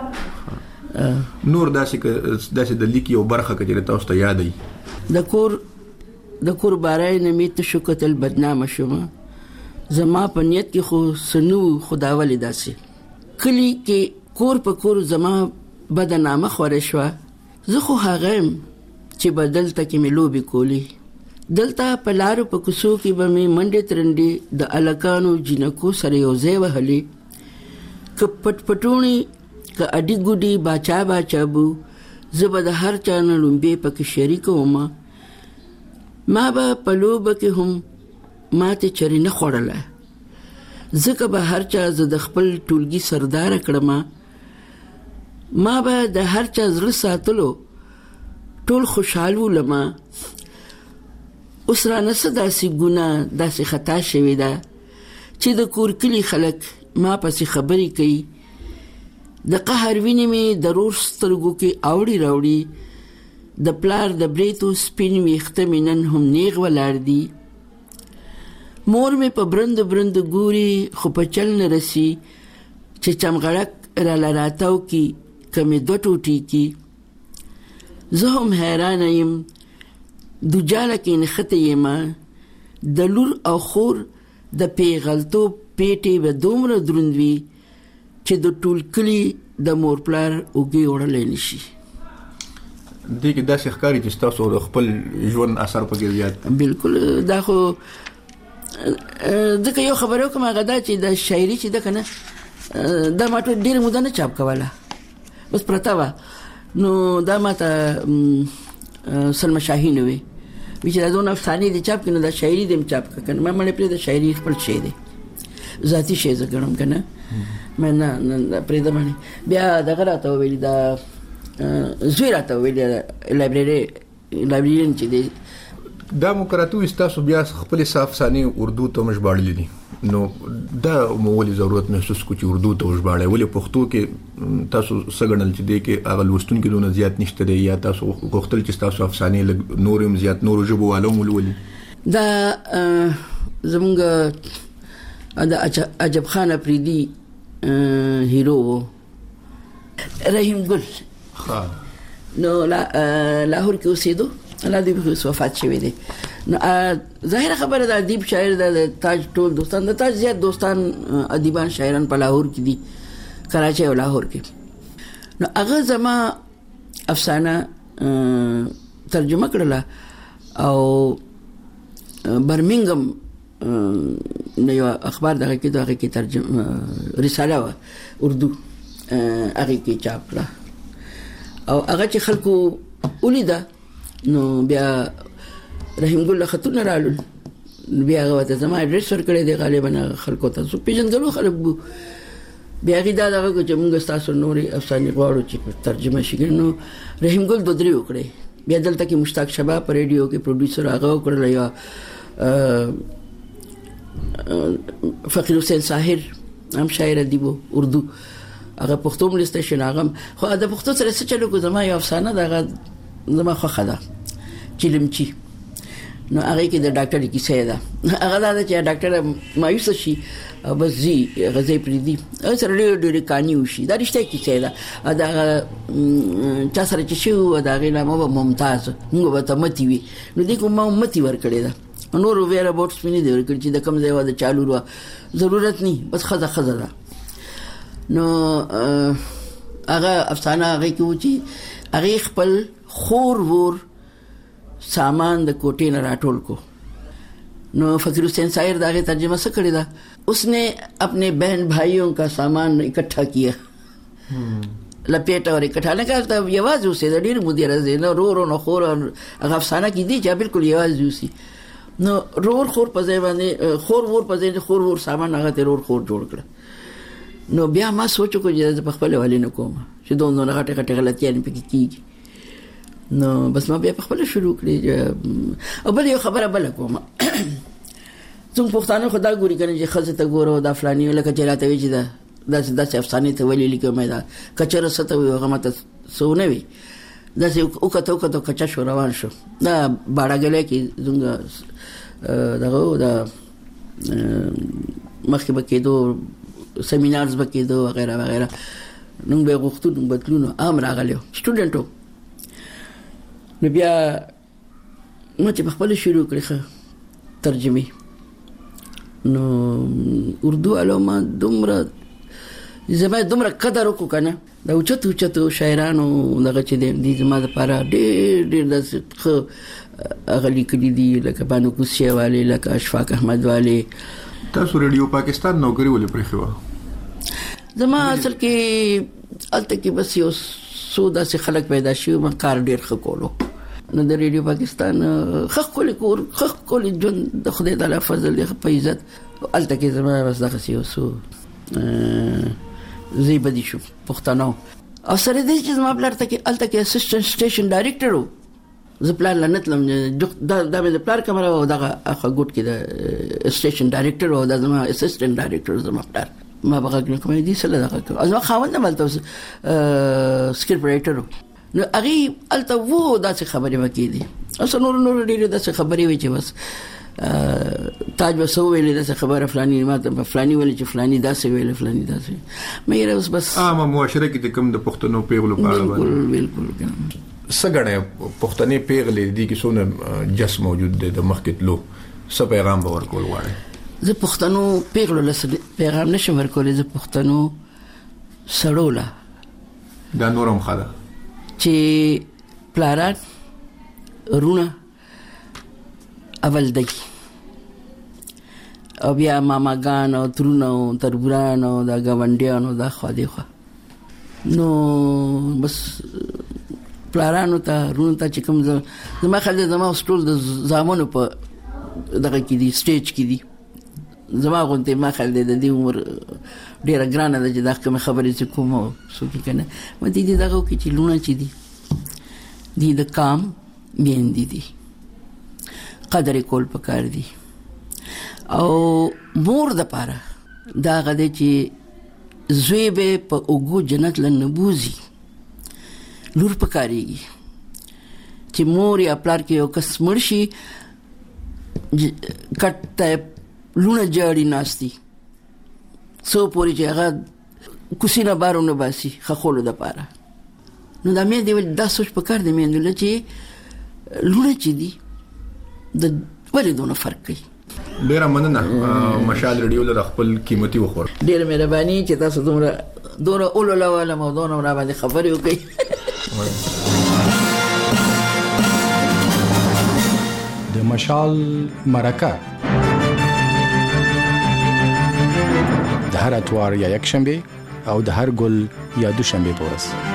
نور داسې داسې د لیک یو برخه کچري تاسو ته یاد ای د کور د کور بارای نه می ته شو کتل بدنامه شوم زما په نیت کې خو سنو خداولی داسې کلی کې کور په کور زما بدنامه خوره شو زه خو هغه چې بدلته کې مې لوبي کولی دلته په لارو په کوڅو کې به مې منډې ترنډې د الکانو جنکو سره یو ځای وهلې که پټ پټونی که اډي ګوډي باچا باچا بو زه به د هر چا نه لومبې پکې شریک وم ما به په لوبه کې هم ماته چرې نه خوړله ځکه به هر چا زه د خپل ټولګي سردار کړم ما به د هر چا زړه ساتلو ټول خوشحال ولم اوس رانه څه داسې ګناه داسې خطا شوې ده چې د کور کلي خلک ما پسې خبرې کوي د قهر وینې مې د رور سترګو کې اوړي راوړي د پلار د بریتو سپین ویښته مې نن هم نیغ ولاړ دي مور مې په برند برند ګوري خو په چل نه رسی چې چمغړک را لراتاو کی کمې دوه ټوټې کی زه هم حیرانه یم دوجاله کې نښته یم د لور او خور د پیغلتوب پیټې به دومره دروند وي چې د ټول کلي د مور پلار اوږې وړلی نشي دې کې داسې ښکاري چې ستاسو د خپل ژوند اثر پکې زیات بالکل دا خو ځکه یو خبره کوم هغه دا چې د شاعري چې ده که نه دا ما ټول ډېره موده نه چاپ کوله بس پرته وه نو دا ما ته سلمه شاهین وی وی چې دا دونه افسانې دي چاپ کړي نو دا شاعري دې م چاپ کړه که نه ما مړې پرېږده شاعري خپل شی دی ذاتي شی زه ګڼم که نه ما نه نه پرېږده باندې بیا دغه راته وویلي دا زوی راته وویلي لایبرري لایبرریان چې دی دا مقرراتو استاسو بیا خپل افسانې اردو ته مژباړلې دي نو دا مو ولې ضرورت محسوس کو چې اردو ته وژباړئ ولې پښتو کې تاسو څه ګڼل چې دی کې هغه لوستونکي دونه زیات نشته دی یا تاسو غوښتل چې تاسو افسانې لږ نور هم زیات نورو ژبو والو ولولي دا زمونږ د عجب خان افریدي هیرو رحیم ګل نو لاهور کې اوسېدو الله دې به وفات شوی دی نو ظاهره خبره ده ادیب شاعر د تاج ټول دوستان د تاج زیات دوستان ادیبان شاعران په لاهور کې دي کراچۍ او لاهور کې نو هغه زما افسانه ترجمه کړله او برمنګم نو یو اخبار دغه کې دغه کې ترجمه رساله وه اردو هغې کې چاپ کړه او هغه چې خلکو ولیده نو بیا رحیم ګل له خطونه رالل بیا هغه ورته زما اډرس ورکړی دی غالبا خلکو ته څوک پېژندګلو خلک بو بیا هغې دا دغه کړو چې مونږ ستاسو نورې افسانې غواړو چې ترجمه شي نو رحیم ګل دوه درې وکړی بیا دلته کې مشتاق شبا په ریډیو کې پروډیوسر هغه وکړله یا فقیر حسین ساحر هم شاعر ادیب اردو هغه پښتو هم لیسټیشن هغه خو د پښتو سره څه چلو کو زما یو افسانه دغه زما خوښه ده چیلمچي نو هغه کې د ډاکټر کیسه ده هغه دا چې ډاکټر مایوس شي او بس زی غزي پریدي سره ډېر ډېر کانی وشي دا رښتیا کیسه ده دا چا سره چې شو دا غیلا مو ممتاز موږ به ته متي وي نو دې کوم متي ور کړی ده نور ویره بوټس پینې دی ور کړی چې د کم ځای و د چالو ورو ضرورت نه بس خزه خزه ده نو هغه افسانه هغه کې و چې هغه خپل خور ور سامان د کوټې نه راټول کو نو فقیر حسین سایر دغه ترجمه څه کړی دا उसने अपने बहन भाइयों का सामान इकट्ठा किया, लपेटा और इकट्ठा ने कहा तब यवाज उसे ډیر مدیر زه نو رو رو نو خور افسانه کې دي چې بالکل یواز یوسی نو رور خور په ځای باندې خور ور په ځای خور ور سامان هغه ترور خور جوړ کړ. نو بیا ما سوچ کو چې په خپل والي نه کوم چې دوه نه غټه غټه غلطیاں پکې کیږي. نو بس ما بیا په خپل شروع کړی. او بل یو خبره بل کوم څنګه پښتانه خدای ګوري کنه چې خزه ته ګورو دا فلاني لکه چې راته وی چې دا داسې داسې افسانې ته ولې لیکم دا کچره ست وي هغه ماته سونه وي داسې او کته او کته کچا شو روان شو دا باړګلې کې زنګ دغه دا مخکې بکېدو سیمینارز بکېدو وغیرہ وغیرہ نو به غوښتو نو بدلونو عام راغلیو سټوډنټو. نو بیا ما چې خپل شروع کړې ترجمه نو اردو علوم دومره زما دومره قدر وکړو کنه دا اوچت اوچت شاعرانو دغه چې دي زما لپاره ډېر ډېر د اغلی کړي دي لکه بانو کوسیه والی لکه اشفاق احمد والی. تاسو ریډیو پاکستان نوکری ولې پرې خو زما اصل کې الته کې بس یو سودا سي خلک پیدا شي ما کار ډېر خکولو نو د ریډیو پاکستان خخ کول کور خخ کول جون د خدای تعالی فضل دی په عزت الته کې زما بس دغه سي سو زی بدی شو پښتنو او سره دې چې زما بلار ته کې الته کې اسسټنټ سټیشن ډایریکټر وو زه پلان لنتلم دا دا د پلار کمره او دغه اخا ګوت کې د سټیشن ډایریکټر او د زما اسسټنټ ډایریکټر زما پلار ما بغاګنه کومې دي سره دغه ازما خاوند مالته سکرپټ رائټر نو هغه الته وو داسې خبرې وکړي دي اصل نور نور ډېر داسې خبرې وي چې بس تاج وسو ویلې داسې خبره فلاني ماته فلاني ویلې چې فلاني داسې ویلې فلاني داسې مې اوس بس عامه معاشره کې کوم د پښتنو پیغلو په اړه بالکل بالکل سګړې پښتني پیغلې دي کې څونه جس موجود دي د مخکې لو څه پیغام به ورکول غواړي. زه پښتنو پیغلو له پیغام نشم ورکولی زه پښتنو سړو له دا نورم خاله چې پلاران رونه اول دی او بیا ماماګان او ترونه او تربوران او دا ګاونډیانو دا خوا دی خوا نو بس پلارانو ته رونه ته چې کوم زما خیال دی زما ټول د زامنو په دغه کې دي سټیج کې دي زما غونډې ما خیال دی د دې عمر ډېره ګرانه ده چې دا کومه خبرې چې کوم او څوک کنه ما دي دغه کې چې لونه چې دي دي د کام میندې دي قدر کول پکار دي او مور د پاره دا غده چې زوی به په اوګو جنت لنبوزي لور پکاريږي چې مور یا پلار کې یو کس مرشي کټه لونه جاړي ناشتي سو پوری چې هغه کوسینه بارونه باسي خخولو د پاره نو دا مې دی دا سوچ پکار دی مې نو چې لونه چې دي د ولې دونه فرق کوي. ډیره مننه مشال ریډیو له خپل قیمتي وخور ډیره مهرباني چې تاسو دومره دومره اولولا ولا موضوع نه را باندې خبرې وکړي. د مشال مرکه د هر اتوار یا یک شنبه او د هر ګل یا دوشنبه پورس